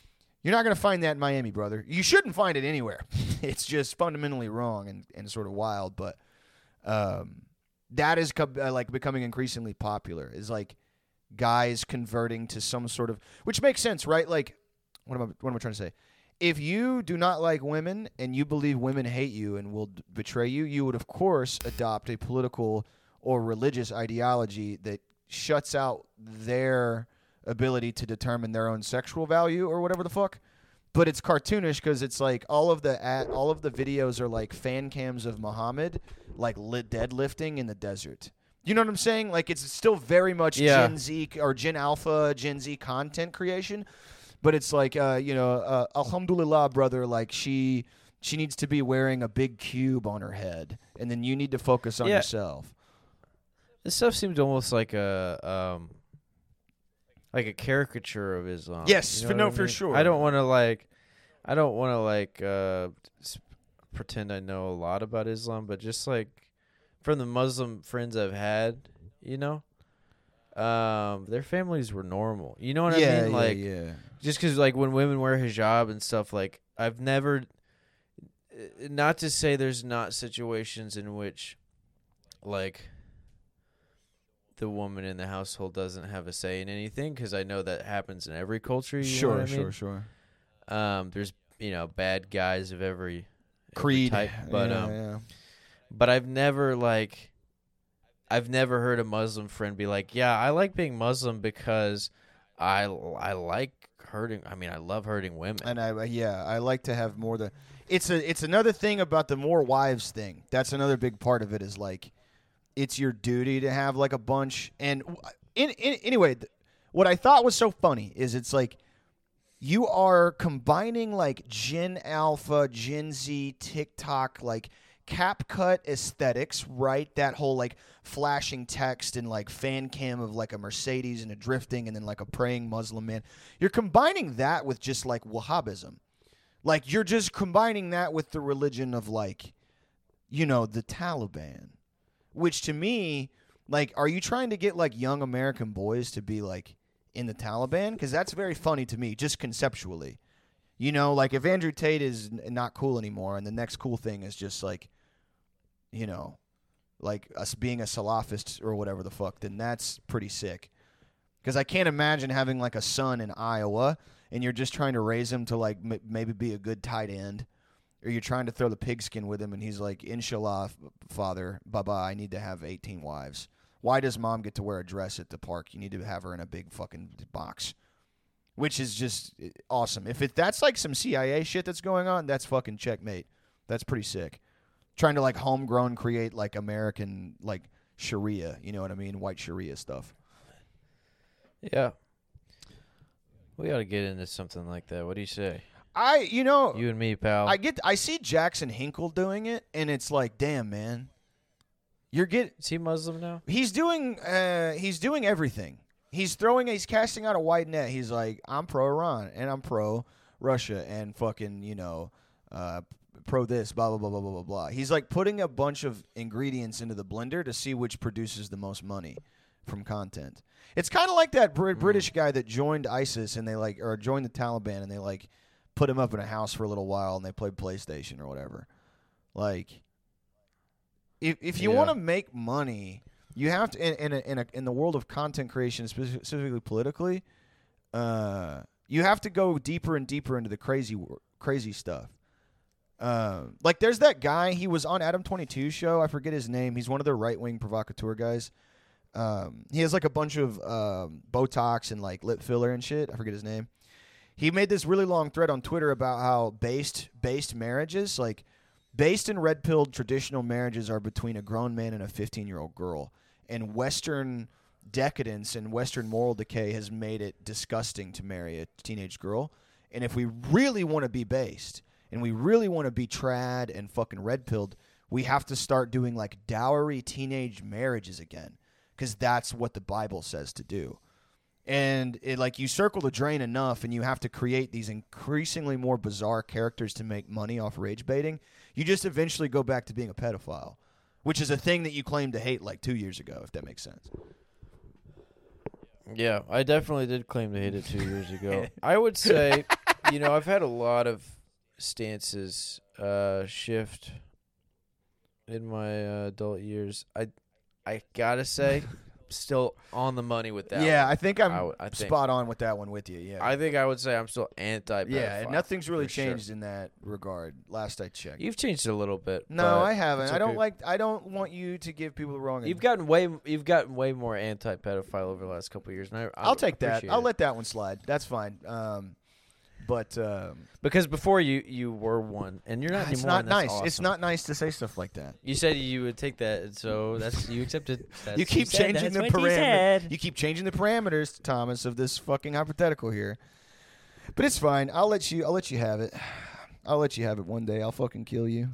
You're not going to find that in Miami, brother. You shouldn't find it anywhere. It's just fundamentally wrong and sort of wild. But that is like becoming increasingly popular. Is like guys converting to some sort of, which makes sense, right? Like, what am I trying to say? If you do not like women and you believe women hate you and will betray you, you would of course adopt a political or religious ideology that shuts out their ability to determine their own sexual value or whatever the fuck. But it's cartoonish because it's like all of the videos are like fan cams of Muhammad like deadlifting in the desert. You know what I'm saying? Like it's still very much Gen Z or Gen Alpha, Gen Z content creation, but it's like alhamdulillah, brother, like she needs to be wearing a big cube on her head, and then you need to focus on yourself. This stuff seems almost like a caricature of Islam. Yes, you know for sure. I don't want to pretend I know a lot about Islam, but just like from the Muslim friends I've had, their families were normal. You know what I mean? Like, just because like when women wear hijab and stuff, like I've never. Not to say there's not situations in which, like, the woman in the household doesn't have a say in anything, because I know that happens in every culture. Sure. There's bad guys of every creed type, but but I've never heard a Muslim friend be like, yeah, I like being Muslim because I like hurting. I mean, I love hurting women, and I like to have more than. It's another thing about the more wives thing. That's another big part of it is like. It's your duty to have like a bunch. And anyway, what I thought was so funny is it's like you are combining like Gen Alpha, Gen Z, TikTok, like CapCut aesthetics, right? That whole like flashing text and like fan cam of like a Mercedes and a drifting and then like a praying Muslim man. You're combining that with just like Wahhabism. Like you're just combining that with the religion of like, the Taliban. Which to me, like, are you trying to get like young American boys to be like in the Taliban? Because that's very funny to me, just conceptually. Like if Andrew Tate is not cool anymore, and the next cool thing is just like, like us being a Salafist or whatever the fuck, then that's pretty sick. Because I can't imagine having like a son in Iowa, and you're just trying to raise him to like maybe be a good tight end. Or you're trying to throw the pigskin with him, and he's like, Inshallah, father, Baba, I need to have 18 wives. Why does mom get to wear a dress at the park? You need to have her in a big fucking box. Which is just awesome. If that's like some CIA shit that's going on, that's fucking checkmate. That's pretty sick. Trying to like homegrown create like American like Sharia, you know what I mean? White Sharia stuff. Yeah. We ought to get into something like that. What do you say? You and me, pal. I see Jackson Hinkle doing it, and it's like, damn, man. Is he Muslim now? He's doing everything. He's casting out a wide net. He's like, I'm pro Iran and I'm pro Russia and fucking, pro this, blah blah blah blah blah blah blah. He's like putting a bunch of ingredients into the blender to see which produces the most money from content. It's kind of like that British guy that joined ISIS and or joined the Taliban and they like put him up in a house for a little while and they played PlayStation or whatever. Like, if you want to make money, you have to in the world of content creation, specifically politically, you have to go deeper and deeper into the crazy stuff. Like there's that guy. He was on Adam 22's show. I forget his name. He's one of their right wing provocateur guys. He has like a bunch of Botox and like lip filler and shit. I forget his name. He made this really long thread on Twitter about how based marriages, like based and red-pilled traditional marriages are between a grown man and a 15-year-old girl. And Western decadence and Western moral decay has made it disgusting to marry a teenage girl. And if we really want to be based and we really want to be trad and fucking red-pilled, we have to start doing like dowry teenage marriages again, because that's what the Bible says to do. And it, like, you circle the drain enough and you have to create these increasingly more bizarre characters to make money off rage baiting, you just eventually go back to being a pedophile, which is a thing that you claimed to hate like 2 years ago, if that makes sense. Yeah, I definitely did claim to hate it 2 years ago. I would say I've had a lot of stances shift in my adult years. I gotta say, still on the money with that. Yeah, one. I think I'm I think. spot on with that one with you. Yeah, I think I would say I'm still anti-pedophile. yeah, and nothing's really for sure. changed in that regard. Last I checked. You've changed it a little bit. No, but I haven't. it's I don't okay. like. I don't want you to give people the wrong. You've gotten way more anti-pedophile over the last couple of years. And I'll take that. appreciate I'll it. let that one slide. That's fine. But Because before you were one, and you're not anymore. it's not and that's nice. It's awesome. not nice to say stuff like that. You said you would take that, and so that's you accepted. You keep said changing that's the what you parameters. said. You keep changing the parameters, Thomas, of this fucking hypothetical here. But it's fine. I'll let you have it. I'll let you have it one day. I'll fucking kill you.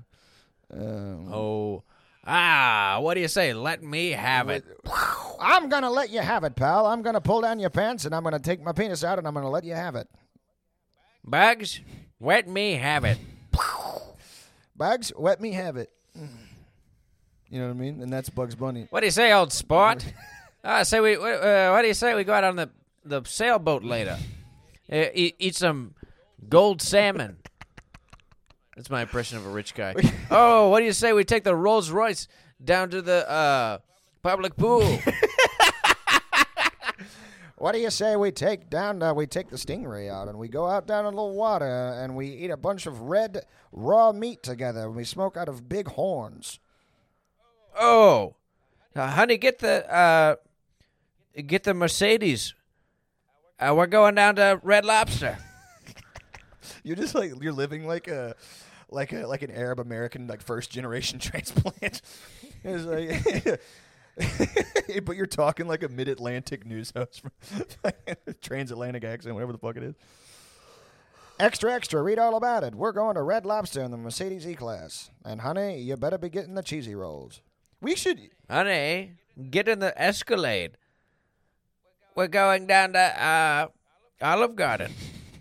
What do you say? Let me have it. I'm gonna let you have it, pal. I'm gonna pull down your pants and I'm gonna take my penis out and I'm gonna let you have it. Bugs, let me have it. Bugs, let me have it. You know what I mean? And that's Bugs Bunny. What do you say, old sport? What do you say we go out on the sailboat later? Eat some gold salmon. That's my impression of a rich guy. Oh, what do you say we take the Rolls Royce down to the public pool? What do you say we take the Stingray out and we go out down in a little water and we eat a bunch of red raw meat together and we smoke out of big horns? Oh, honey, get the Mercedes. We're going down to Red Lobster. You're just like you're living like an Arab American like 1st-generation transplant. It's like, but you're talking like a mid-Atlantic news host, transatlantic accent, whatever the fuck it is. Extra, extra, read all about it. We're going to Red Lobster in the Mercedes E-Class. And, honey, you better be getting the cheesy rolls. We should... Honey, get in the Escalade. We're going down to Olive Garden.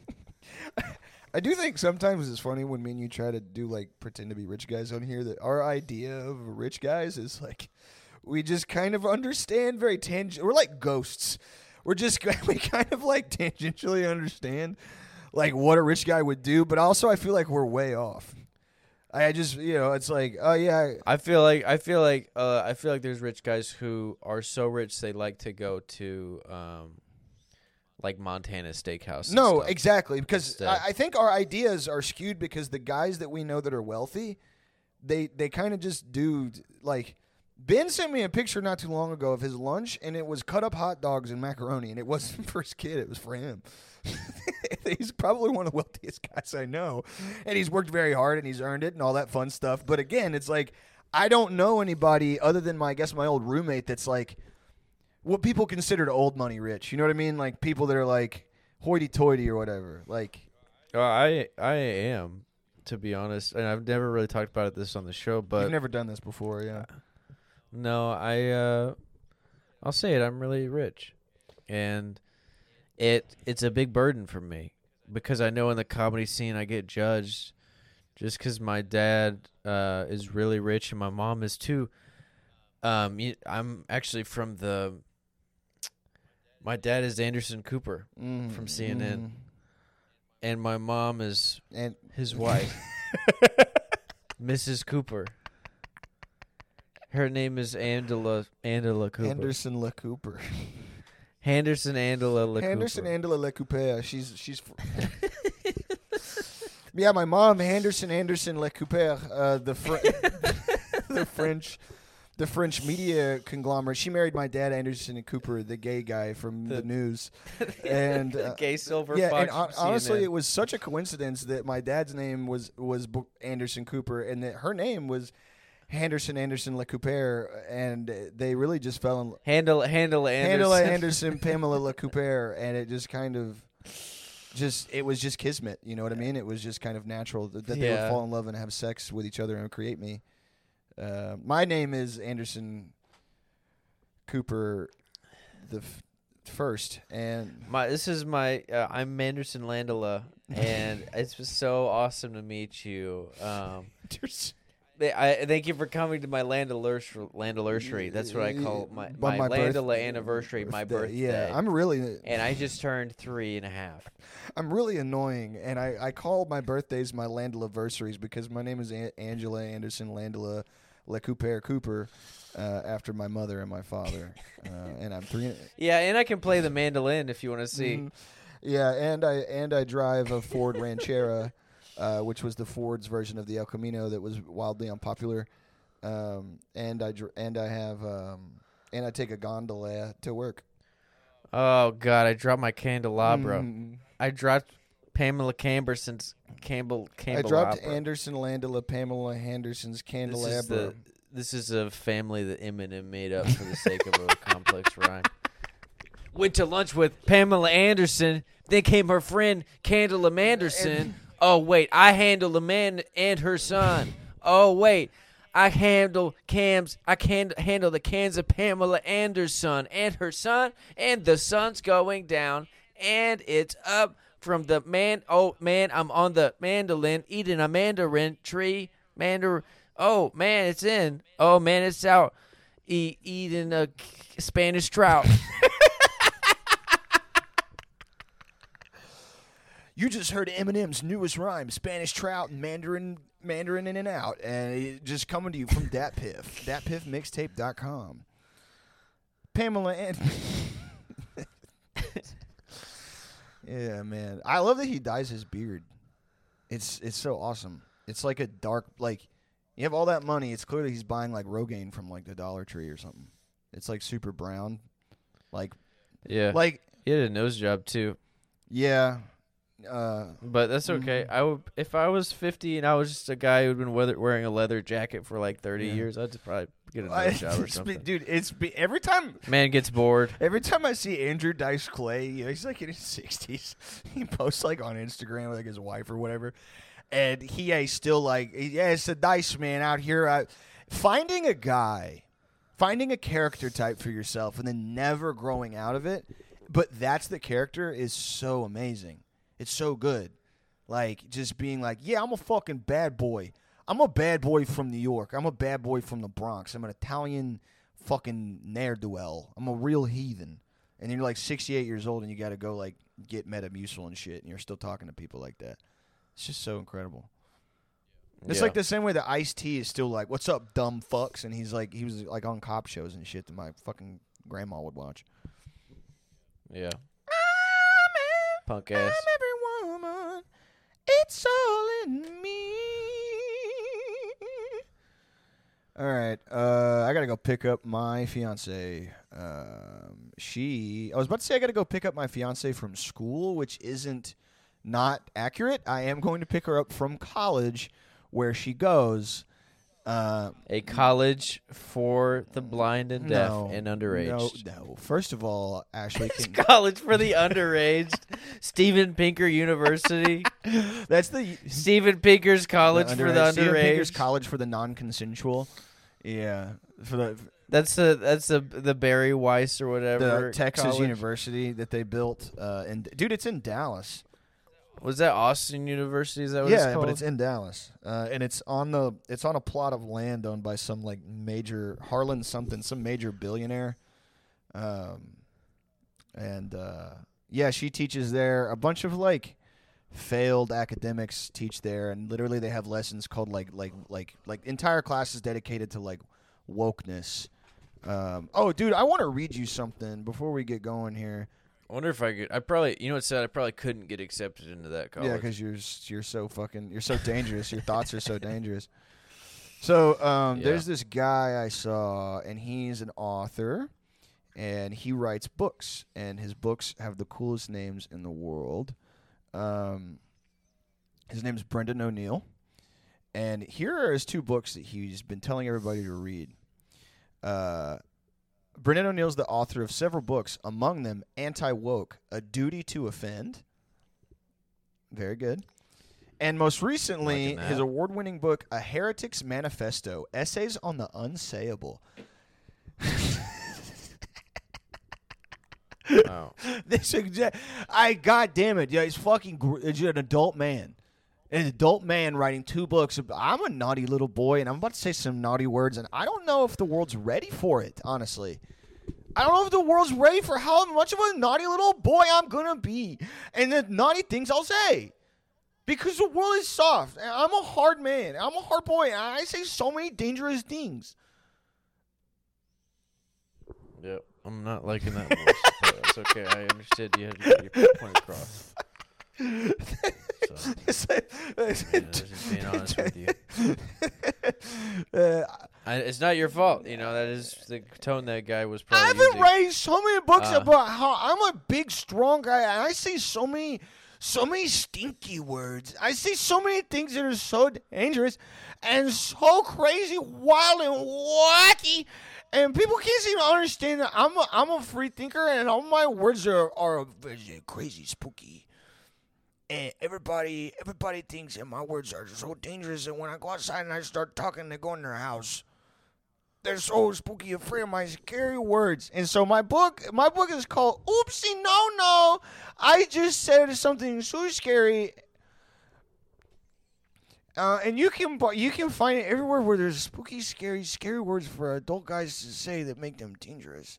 I do think sometimes it's funny when me and you try to do, like, pretend to be rich guys on here, that our idea of rich guys is, like, we just kind of understand very we're like ghosts. We kind of, like, tangentially understand, like, what a rich guy would do, but also I feel like we're way off. I just, it's like, oh, yeah. I feel like there's rich guys who are so rich they like to go to like Montana Steakhouse. And No, stuff. exactly, because Instead. I think our ideas are skewed because the guys that we know that are wealthy, they kind of just do, like, Ben sent me a picture not too long ago of his lunch, and it was cut up hot dogs and macaroni, and it wasn't for his kid, it was for him. He's probably one of the wealthiest guys I know, and he's worked very hard, and he's earned it, and all that fun stuff. But again, it's like, I don't know anybody other than my old roommate that's like, what people considered old money rich. You know what I mean? Like people that are like hoity-toity or whatever. Like, I am, to be honest, and I've never really talked about this on the show, but you've never done this before, yeah. No, I'll say it. I'm really rich, and it's a big burden for me because I know in the comedy scene I get judged just because my dad is really rich and my mom is too. I'm actually from my dad is Anderson Cooper from CNN, and my mom is his wife, Mrs. Cooper. Her name is Andela Cooper. Anderson Le Cooper. Henderson Andela Le Cooper. Henderson Andela Le Cooper. She's yeah, my mom, Henderson Le Cooper, the French media conglomerate. She married my dad, Anderson Cooper, the gay guy from the news. And the gay silver yeah, fox. and honestly, it was such a coincidence that my dad's name was Anderson Cooper, and that her name was Henderson Le Cooper, and they really just fell in Handle Anderson, Pamela Le Cooper, and it just kind of it was just kismet. You know what I mean? It was just kind of natural that they would fall in love and have sex with each other and create me. My name is Anderson Cooper the first, and I'm Anderson Landela, and it's just so awesome to meet you. thank you for coming to my Landalursery. That's what I call my Landala anniversary, my birthday. Yeah, I'm really. And I just turned 3.5. I'm really annoying, and I call my birthdays my Landalaversaries because my name is Angela Anderson Landala Le Cooper, after my mother and my father, and I'm 3. Yeah, and I can play the mandolin if you want to see. Mm-hmm. Yeah, and I drive a Ford Ranchera, which was the Ford's version of the El Camino that was wildly unpopular. And I take a gondola to work. Oh God, I dropped my candelabra. I dropped Pamela Camberson's candelabra. I dropped Anderson Landala Pamela Henderson's candelabra. This is a family that Eminem made up for the sake of a complex rhyme. Went to lunch with Pamela Anderson. Then came her friend Candela Manderson. Oh wait, I handle the man and her son. Oh wait, I handle the cans of Pamela Anderson and her son, and the sun's going down, and it's up from the man. Oh man, I'm on the mandolin eating a mandarin tree. Oh man, it's in. Oh man, it's out. Eating a Spanish trout. You just heard Eminem's newest rhyme, Spanish trout and Mandarin in and out, and it just coming to you from DatPiff, datpiffmixtape.com. Pamela and yeah, man, I love that he dyes his beard. It's so awesome. It's like a dark, like you have all that money. It's clearly he's buying like Rogaine from like the Dollar Tree or something. It's like super brown, like he had a nose job too. Yeah. But that's okay. I would, if I was 50 and I was just a guy who'd been wearing a leather jacket for like 30 years, I'd just probably get a nose job or something. Dude, every time man gets bored. Every time I see Andrew Dice Clay, he's like in his 60s. He posts like on Instagram with like his wife or whatever, and he is still like, it's the Dice man out here. Finding a character type for yourself and then never growing out of it, but that's the character is so amazing. It's so good. Like, just being like, yeah, I'm a fucking bad boy. I'm a bad boy from New York. I'm a bad boy from the Bronx. I'm an Italian fucking ne'er-do-well. I'm a real heathen. And then you're like 68 years old and you got to go like get Metamucil and shit and you're still talking to people like that. It's just so incredible. It's like the same way that Ice-T is still like, what's up, dumb fucks? And he was like on cop shows and shit that my fucking grandma would watch. Yeah. Punk ass. I'm every woman. It's all in me. All right. I got to go pick up my fiance. I was about to say I got to go pick up my fiance from school, which isn't not accurate. I am going to pick her up from college where she goes. A college for the blind and deaf and underage. No. First of all, Ashley can... college for the underaged. Steven Pinker University. That's the... Steven Pinker's college for the underage. Steven Pinker's college for the non-consensual. Yeah. That's the Barry Weiss or whatever. The Texas college. University that they built. Dude, it's in Dallas. Was that Austin University? Is that what it's called? Yeah, but it's in Dallas, and it's on a plot of land owned by some like major Harlan something, some major billionaire, she teaches there. A bunch of like failed academics teach there, and literally they have lessons called like entire classes dedicated to like wokeness. Dude, I want to read you something before we get going here. I wonder if I could. I probably couldn't get accepted into that college. Yeah, because you're so dangerous. Your thoughts are so dangerous. So there's this guy I saw, and he's an author, and he writes books, and his books have the coolest names in the world. His name's Brendan O'Neill, and here are his 2 books that he's been telling everybody to read. Brendan O'Neill's the author of several books, among them Anti-Woke, A Duty to Offend. Very good. And most recently, his award-winning book, A Heretic's Manifesto, Essays on the Unsayable. Oh. God damn it. Yeah, he's fucking he's an adult man. An adult man writing 2 books. I'm a naughty little boy, and I'm about to say some naughty words, and I don't know if the world's ready for it, honestly. I don't know if the world's ready for how much of a naughty little boy I'm going to be and the naughty things I'll say. Because the world is soft. And I'm a hard man. I'm a hard boy, and I say so many dangerous things. Yep. I'm not liking that voice, but that's okay. I understood you had to get your point across. So, just being honest with you. It's not your fault. That is the tone that guy was probably I've using. read so many books about how I'm a big, strong guy, and I say so many stinky words. I say so many things that are so dangerous and so crazy, wild, and wacky. And people can't seem to understand that I'm a free thinker, and all my words are crazy, spooky. And everybody thinks that my words are so dangerous, and when I go outside and I start talking, they go in their house. They're so spooky, afraid of my scary words. And so my book is called Oopsie No. I just said something so scary. And you can find it everywhere where there's spooky, scary words for adult guys to say that make them dangerous.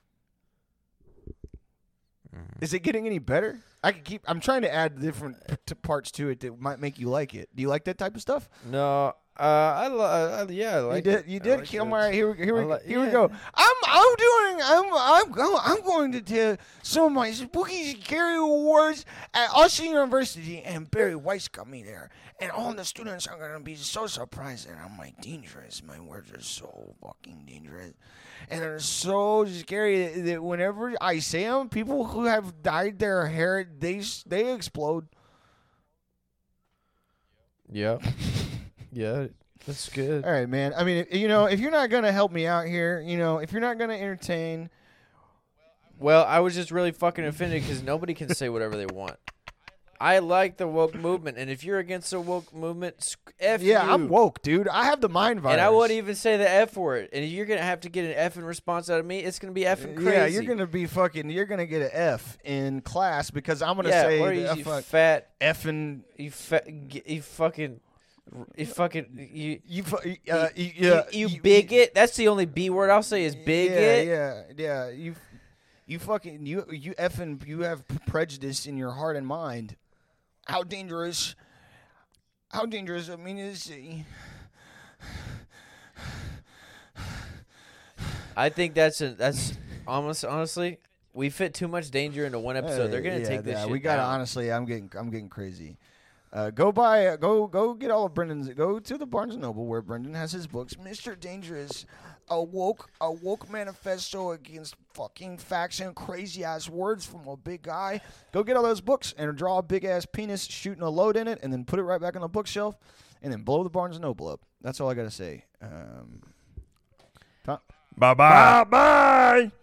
Is it getting any better? I'm trying to add different parts to it that might make you like it. Do you like that type of stuff? No, I like you did. Like All right, here we go. I'm going to tell some of my spooky, scary words at Austin University, and Barry Weiss got me there, and all the students are gonna be so surprised that I'm like dangerous. My words are so fucking dangerous, and they're so scary that whenever I say them, people who have dyed their hair, they explode. Yep. Yeah, that's good. All right, man. I mean, if you're not going to help me out here, if you're not going to entertain. Well, I was just really fucking offended because nobody can say whatever they want. I like the woke movement, and if you're against the woke movement, F you. Yeah, I'm woke, dude. I have the mind virus. And I wouldn't even say the F word. And you're going to have to get an effing response out of me. It's going to be effing crazy. Yeah, you're going to get an F in class because I'm going to say what are you fat effing. You bigot. That's the only B word I'll say is bigot. Yeah. You have prejudice in your heart and mind. How dangerous? I mean, I think that's honestly, we fit too much danger into one episode. They're gonna take this shit. We gotta down. honestly. I'm getting crazy. Go get all of Brendan's. Go to the Barnes & Noble where Brendan has his books. Mr. Dangerous, a woke manifesto against fucking facts and crazy ass words from a big guy. Go get all those books and draw a big ass penis shooting a load in it, and then put it right back on the bookshelf, and then blow the Barnes & Noble up. That's all I gotta say. Bye.